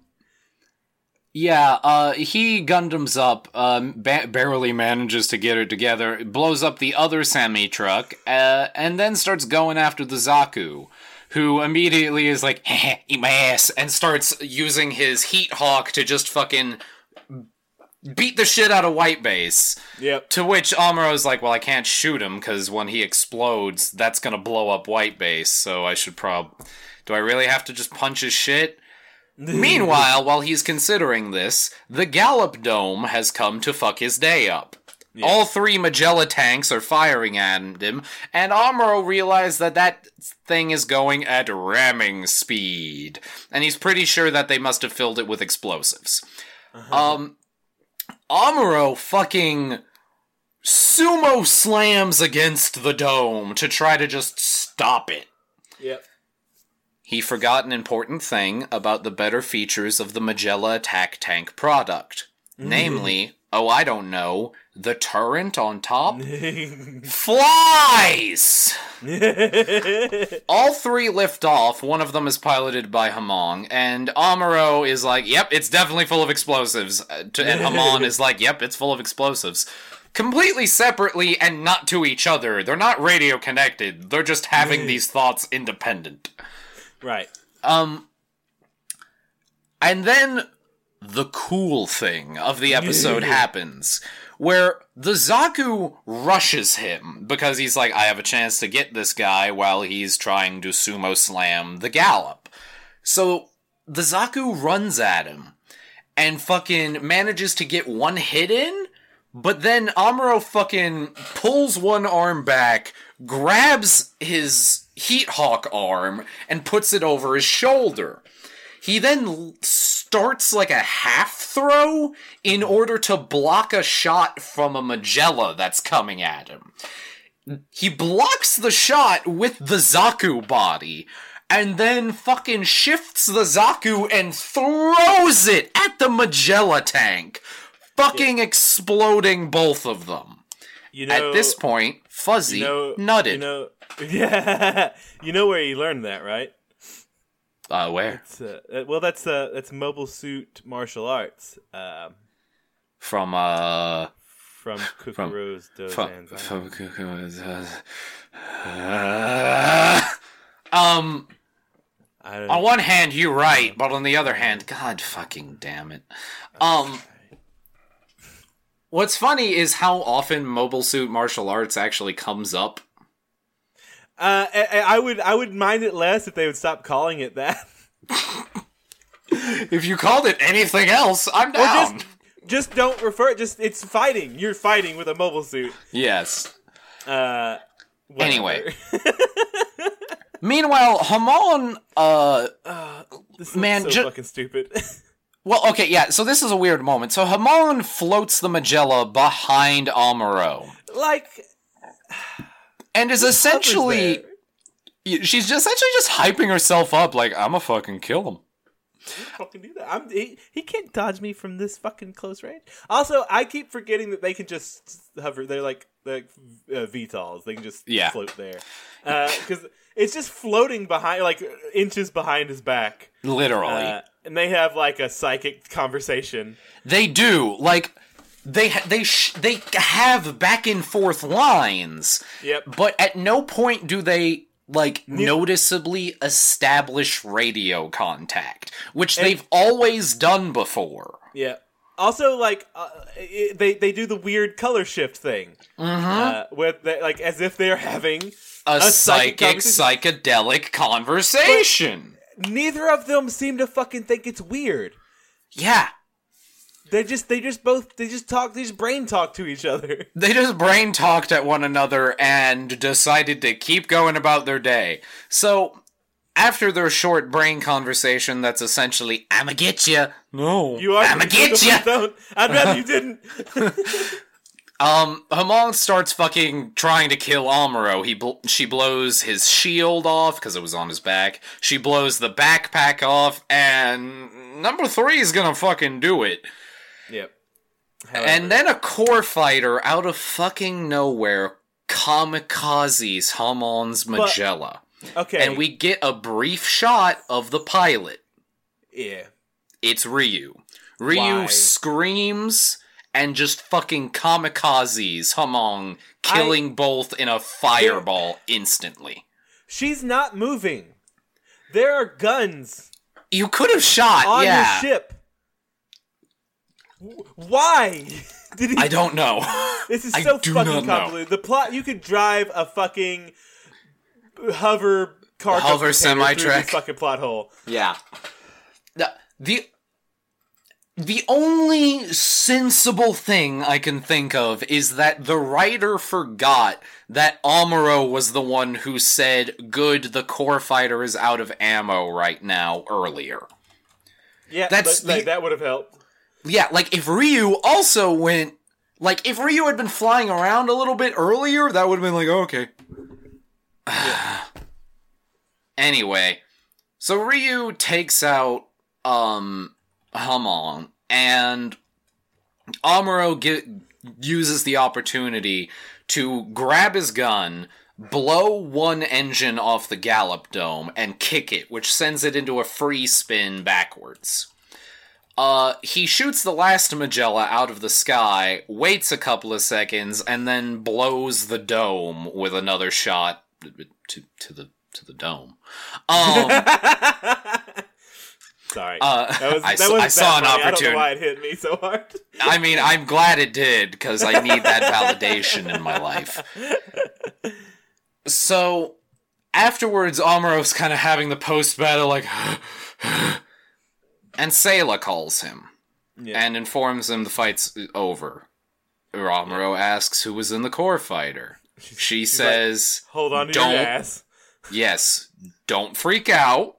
he Gundams up, barely manages to get it together, blows up the other semi-truck, and then starts going after the Zaku, who immediately is like, eat my ass, and starts using his Heat Hawk to just fucking beat the shit out of Whitebase. Yep. To which Amuro's like, well, I can't shoot him, because when he explodes, that's gonna blow up Whitebase, so I should do I really have to just punch his shit? Meanwhile, while he's considering this, the Gallop Dome has come to fuck his day up. Yeah. All 3 Magella tanks are firing at him, and Amuro realizes that thing is going at ramming speed. And he's pretty sure that they must have filled it with explosives. Amuro fucking sumo slams against the dome to try to just stop it. Yep. He forgot an important thing about the better features of the Magella attack tank product. Namely, I don't know, the turret on top flies! All 3 lift off, one of them is piloted by Hamon, and Amuro is like, yep, it's definitely full of explosives. And Hamon is like, yep, it's full of explosives. Completely separately and not to each other. They're not radio connected. They're just having these thoughts independent. Right. And then the cool thing of the episode happens, where the Zaku rushes him, because he's like, I have a chance to get this guy while he's trying to sumo slam the Gallop. So, the Zaku runs at him, and fucking manages to get one hit in, but then Amuro fucking pulls one arm back, grabs his Heat Hawk arm, and puts it over his shoulder. He then starts like a half throw in order to block a shot from a Magella that's coming at him. He blocks the shot with the Zaku body, and then fucking shifts the Zaku and throws it at the Magella tank, fucking exploding both of them. At this point, Fuzzy nutted. You know where you learned that, right? Where? That's Mobile Suit Martial Arts. From Kukuro's Dozan's. From Kukuro's. On one hand, you're right, but on the other hand, God fucking damn it. What's funny is how often Mobile Suit Martial Arts actually comes up. I would mind it less if they would stop calling it that. If you called it anything else, I'm down. Or just don't refer. It's fighting. You're fighting with a mobile suit. Yes. Anyway. Meanwhile, Hamon, this is so fucking stupid. Well, okay, yeah, so this is a weird moment. So Hamon floats the Magella behind Amuro. And is essentially... She's just essentially just hyping herself up, like, I'ma fucking kill him. Fucking do that. He can't dodge me from this fucking close range. Also, I keep forgetting that they can just hover. They're like VTOLs. They can just float there. Because it's just floating behind, like, inches behind his back. Literally. And they have, like, a psychic conversation. They do. Like... They have back and forth lines. Yep. But at no point do they noticeably establish radio contact, which they've always done before. Yeah. Also, they do the weird color shift thing, with as if they're having a psychedelic conversation. But neither of them seem to fucking think it's weird. Yeah. They just brain talk to each other. They just brain talked at one another and decided to keep going about their day. So, after their short brain conversation that's essentially, I'ma get ya. No. You are. I'ma get ya. I'd rather you didn't. Hamon starts fucking trying to kill Amuro. She blows his shield off, because it was on his back. She blows the backpack off, and number 3 is gonna fucking do it. Yep. And then a core fighter out of fucking nowhere kamikazes Hamon's Magella. Okay. And we get a brief shot of the pilot. Yeah. It's Ryu. Ryu screams and just fucking kamikazes Hamon, killing both in a fireball instantly. She's not moving. There are guns. You could have shot, on your ship. Why did he? I don't know. This is so fucking convoluted. The plot: you could drive a fucking hover semi-truck fucking plot hole. Yeah. The only sensible thing I can think of is that the writer forgot that Amuro was the one who said, "Good, the core fighter is out of ammo right now," earlier. Yeah, that would have helped. Yeah, like, if Ryu also went... Like, if Ryu had been flying around a little bit earlier, that would have been like, oh, okay. Yeah. Anyway, so Ryu takes out, Hamon, and Amuro uses the opportunity to grab his gun, blow one engine off the Gallop Dome, and kick it, which sends it into a free spin backwards. He shoots the last Magella out of the sky, waits a couple of seconds, and then blows the dome with another shot to the dome. Sorry. I saw an opportunity. I don't know why it hit me so hard. I mean, I'm glad it did, because I need that validation in my life. So, afterwards, Amuro's kind of having the post-battle, like... And Sayla calls him, and informs him the fight's over. Amuro asks who was in the core fighter. She says... Like, hold on to your ass. Yes, don't freak out.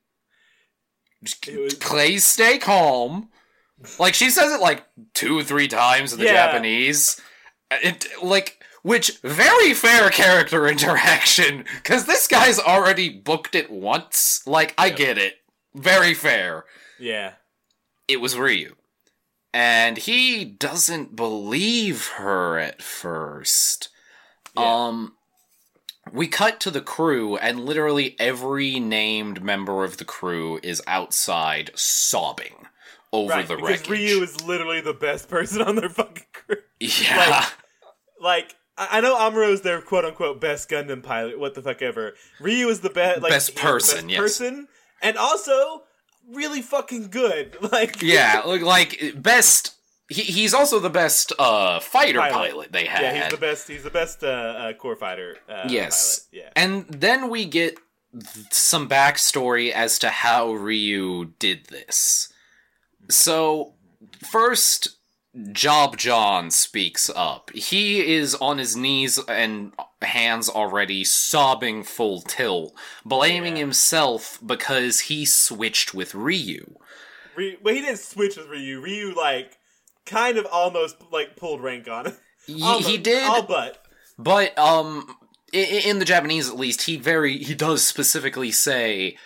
Please stay calm. Like, she says it like 2 or 3 times in the Japanese. Which, very fair character interaction, because this guy's already booked it once. Like, I get it. Very fair. Yeah. It was Ryu. And he doesn't believe her at first. Yeah. We cut to the crew, and literally every named member of the crew is outside sobbing over the wreckage. Because Ryu is literally the best person on their fucking crew. Yeah. Like I know Amuro's their quote-unquote best Gundam pilot, what the fuck ever. Ryu is the best person, person, and also... really fucking good. Like, yeah, like best. He's also the best fighter pilot they had. Yeah, he's the best core fighter. Yes, pilot. Yeah. And then we get some backstory as to how Ryu did this. So first, Job John speaks up. He is on his knees and hands already, sobbing full tilt, blaming himself because he switched with Ryu. Well, he didn't switch with Ryu. Ryu, like, kind of almost, like, pulled rank on him. He did. All but. But, in the Japanese at least, he does specifically say,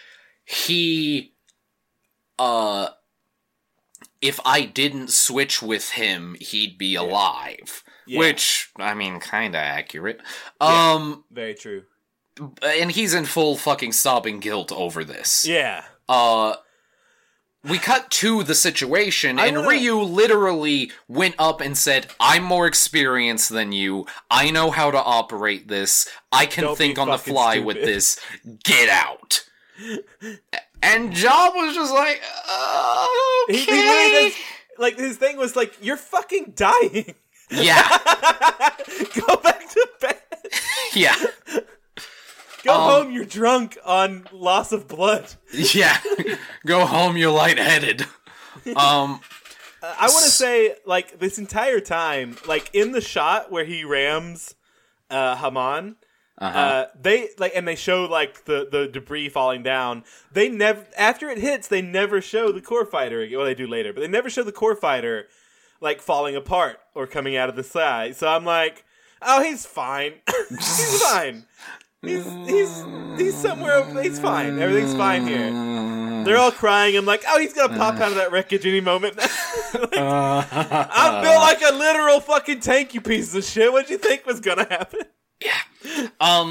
if I didn't switch with him, he'd be alive. Yeah. Which, I mean, kinda accurate. Very true. And he's in full fucking sobbing guilt over this. Yeah. We cut to the situation, Ryu literally went up and said, I'm more experienced than you. I know how to operate this. I can think on the fly stupid. With this. Get out. And Job was just like, okay. He really does, like, his thing was like, you're fucking dying. Yeah. Go back to bed. Yeah. Go home, you're drunk on loss of blood. Yeah. Go home, you're lightheaded. I want to say, like, this entire time, like, in the shot where he rams Hamon, they show, like, the debris falling down. They never, after it hits, they never show the core fighter. Well, they do later, but they never show the core fighter, like, falling apart or coming out of the side. So I'm like, oh, he's fine. He's fine. He's somewhere. He's fine. Everything's fine here. They're all crying. I'm like, oh, he's gonna pop out of that wreckage any moment. Like, I'm built like a literal fucking tank, you pieces of shit. What'd you think was gonna happen? Yeah.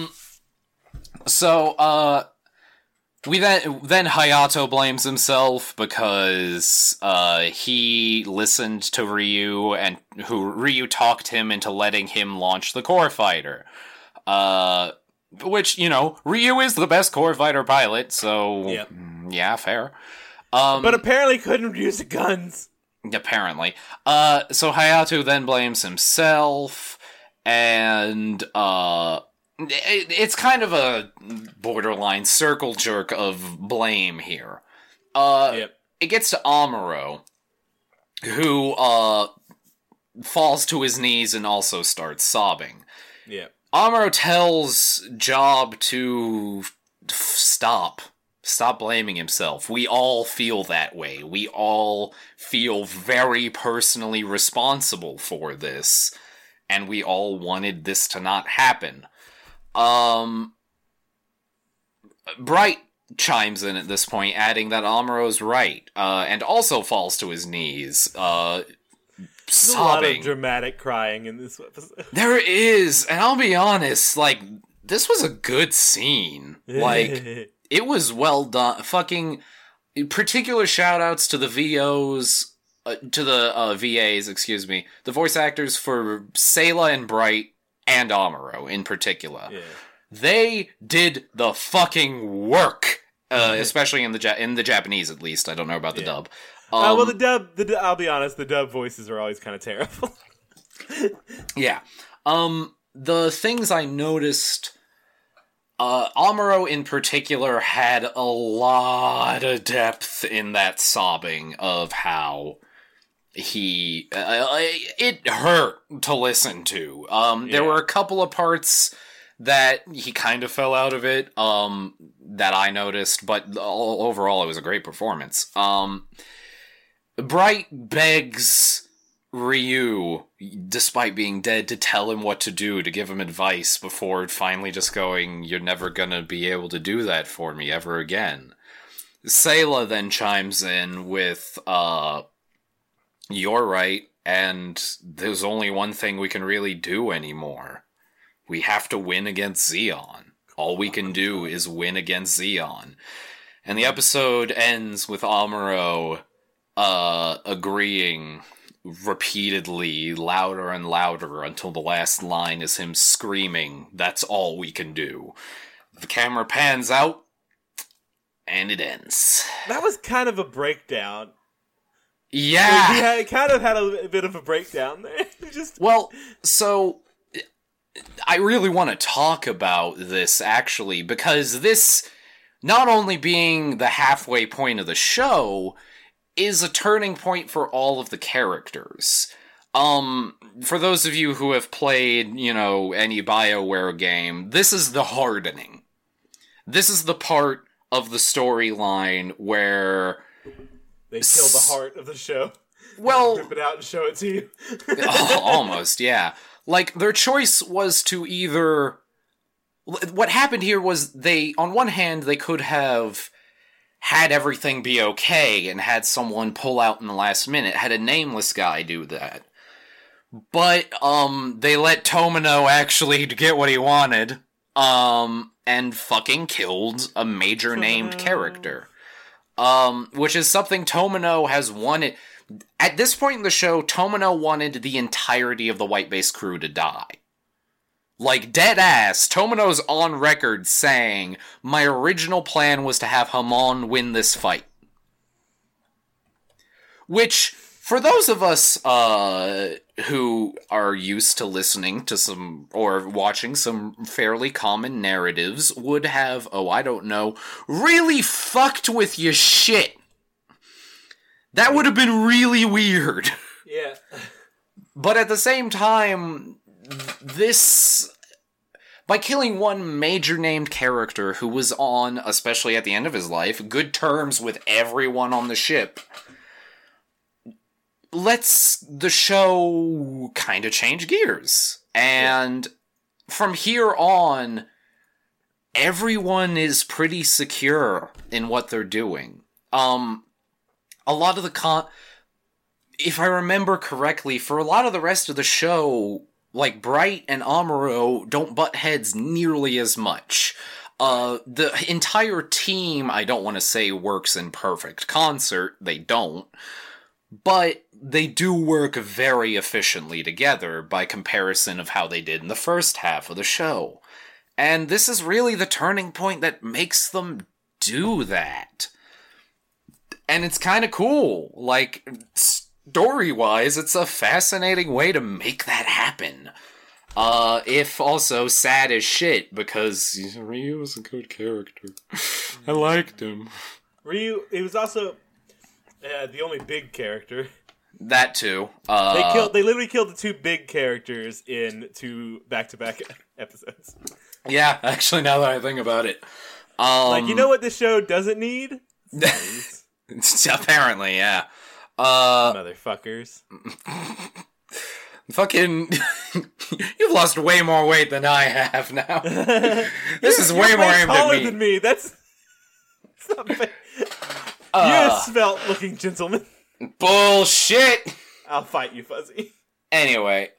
So, we then Hayato blames himself because he listened to Ryu and Ryu talked him into letting him launch the core fighter. Which, you know, Ryu is the best core fighter pilot, so yeah, fair. But apparently couldn't use the guns. Apparently. So Hayato then blames himself, and, it's kind of a borderline circle jerk of blame here. It gets to Amuro, who, falls to his knees and also starts sobbing. Yeah. Amuro tells Job to stop blaming himself. We all feel that way. We all feel very personally responsible for this, and we all wanted this to not happen. Bright chimes in at this point, adding that Amuro's right, and also falls to his knees, There's a lot of dramatic crying in this episode. There is, and I'll be honest, like, this was a good scene. Like, it was well done. Fucking particular shout-outs to the VAs, excuse me, the voice actors for Sayla and Bright and Amuro in particular. Yeah. They did the fucking work, especially in the Japanese at least. I don't know about the dub. Well, the dub, I'll be honest, the dub voices are always kind of terrible. Yeah. The things I noticed, Amuro in particular had a lot of depth in that sobbing of how he, it hurt to listen to. There were a couple of parts that he kind of fell out of it, that I noticed, but overall it was a great performance. Bright begs Ryu, despite being dead, to tell him what to do, to give him advice before finally just going, "You're never gonna be able to do that for me ever again." Sayla then chimes in with, "You're right, and there's only one thing we can really do anymore. We have to win against Zeon. All we can do is win against Zeon." And the episode ends with Amuro agreeing repeatedly, louder and louder, until the last line is him screaming, "That's all we can do." The camera pans out, and it ends. That was kind of a breakdown. Yeah! It kind of had a bit of a breakdown there. Well, so I really want to talk about this, actually, because this, not only being the halfway point of the show, is a turning point for all of the characters. For those of you who have played, any BioWare game, this is the hardening. This is the part of the storyline where they kill the heart of the show. Well, rip it out and show it to you. Almost, yeah. Like, their choice was to either... What happened here was on one hand, they could have had everything be okay and had someone pull out in the last minute, had a nameless guy do that. But, they let Tomino actually get what he wanted, and fucking killed a major named character. Which is something Tomino has wanted. At this point in the show, Tomino wanted the entirety of the White Base crew to die. Like, dead ass, Tomino's on record saying, "My original plan was to have Hamon win this fight." Which, for those of us who are used to listening to some, or watching some fairly common narratives, would have, really fucked with your shit. That would have been really weird. Yeah. But at the same time, this, by killing one major named character who was on, especially at the end of his life, good terms with everyone on the ship, lets the show kind of change gears. And from here on, everyone is pretty secure in what they're doing. A lot of if I remember correctly, for a lot of the rest of the show, like, Bright and Amuro don't butt heads nearly as much. The entire team, I don't want to say works in perfect concert, they don't, but they do work very efficiently together by comparison of how they did in the first half of the show. And this is really the turning point that makes them do that. And it's kind of cool. Like, story-wise, it's a fascinating way to make that happen. If also sad as shit, because Ryu was a good character. I liked him. Ryu, he was also the only big character. That too. They literally killed the two big characters in 2 back-to-back episodes. Yeah, actually, now that I think about it. You know what the show doesn't need? Apparently, yeah. Motherfuckers. Fucking, you've lost way more weight than I have now. This is way more aimed at me. Than me. That's not fair. You're a svelte-looking gentleman. Bullshit. I'll fight you, Fuzzy. Anyway,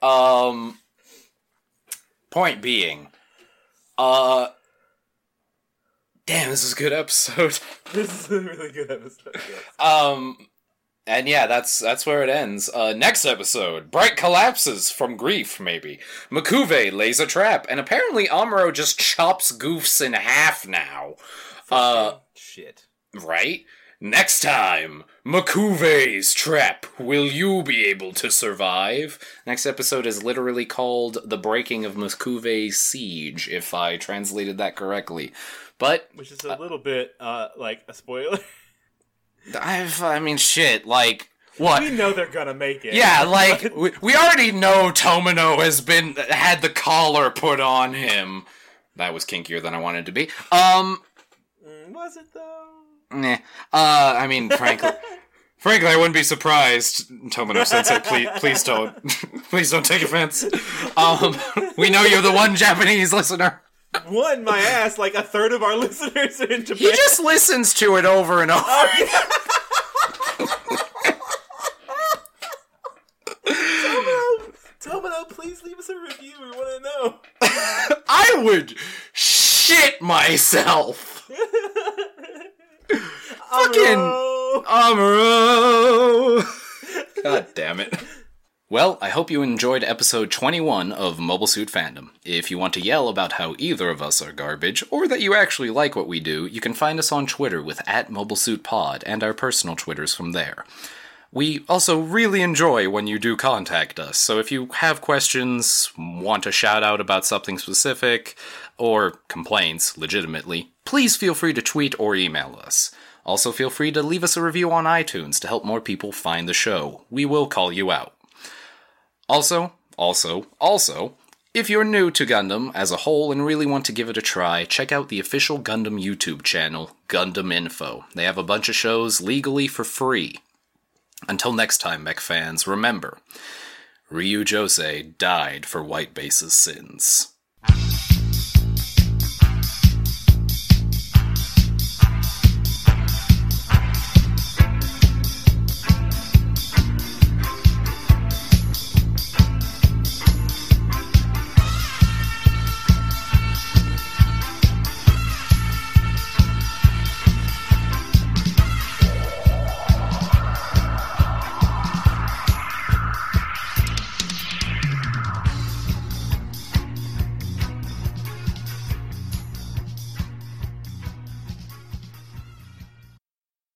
point being, damn, this is a good episode. This is a really good episode. Yes. And yeah, that's where it ends. Next episode, Bright collapses from grief, maybe. M'Quve lays a trap, and apparently Amuro just chops Goofs in half now. Shit. Right? Next time, M'Quve's trap. Will you be able to survive? Next episode is literally called The Breaking of M'Quve's Siege, if I translated that correctly. But which is a little bit, like, a spoiler. I mean, shit, like, what? We know they're gonna make it. Yeah, like, we already know Tomino had the collar put on him. That was kinkier than I wanted it to be. Was it, though? Nah. I mean, frankly, I wouldn't be surprised, Tomino-sensei, please don't. Please don't take offense. We know you're the one Japanese listener. One, my ass, like a third of our listeners are in Japan. He just listens to it over and over. Tomino, please leave us a review. We want to know. I would shit myself. Fucking Amuro. God damn it. Well, I hope you enjoyed episode 21 of Mobile Suit Fandom. If you want to yell about how either of us are garbage, or that you actually like what we do, you can find us on Twitter with @MobileSuitPod, and our personal Twitters from there. We also really enjoy when you do contact us, so if you have questions, want a shout out about something specific, or complaints, legitimately, please feel free to tweet or email us. Also feel free to leave us a review on iTunes to help more people find the show. We will call you out. Also, if you're new to Gundam as a whole and really want to give it a try, check out the official Gundam YouTube channel, Gundam Info. They have a bunch of shows legally for free. Until next time, mech fans, remember, Ryu Josei died for White Base's sins.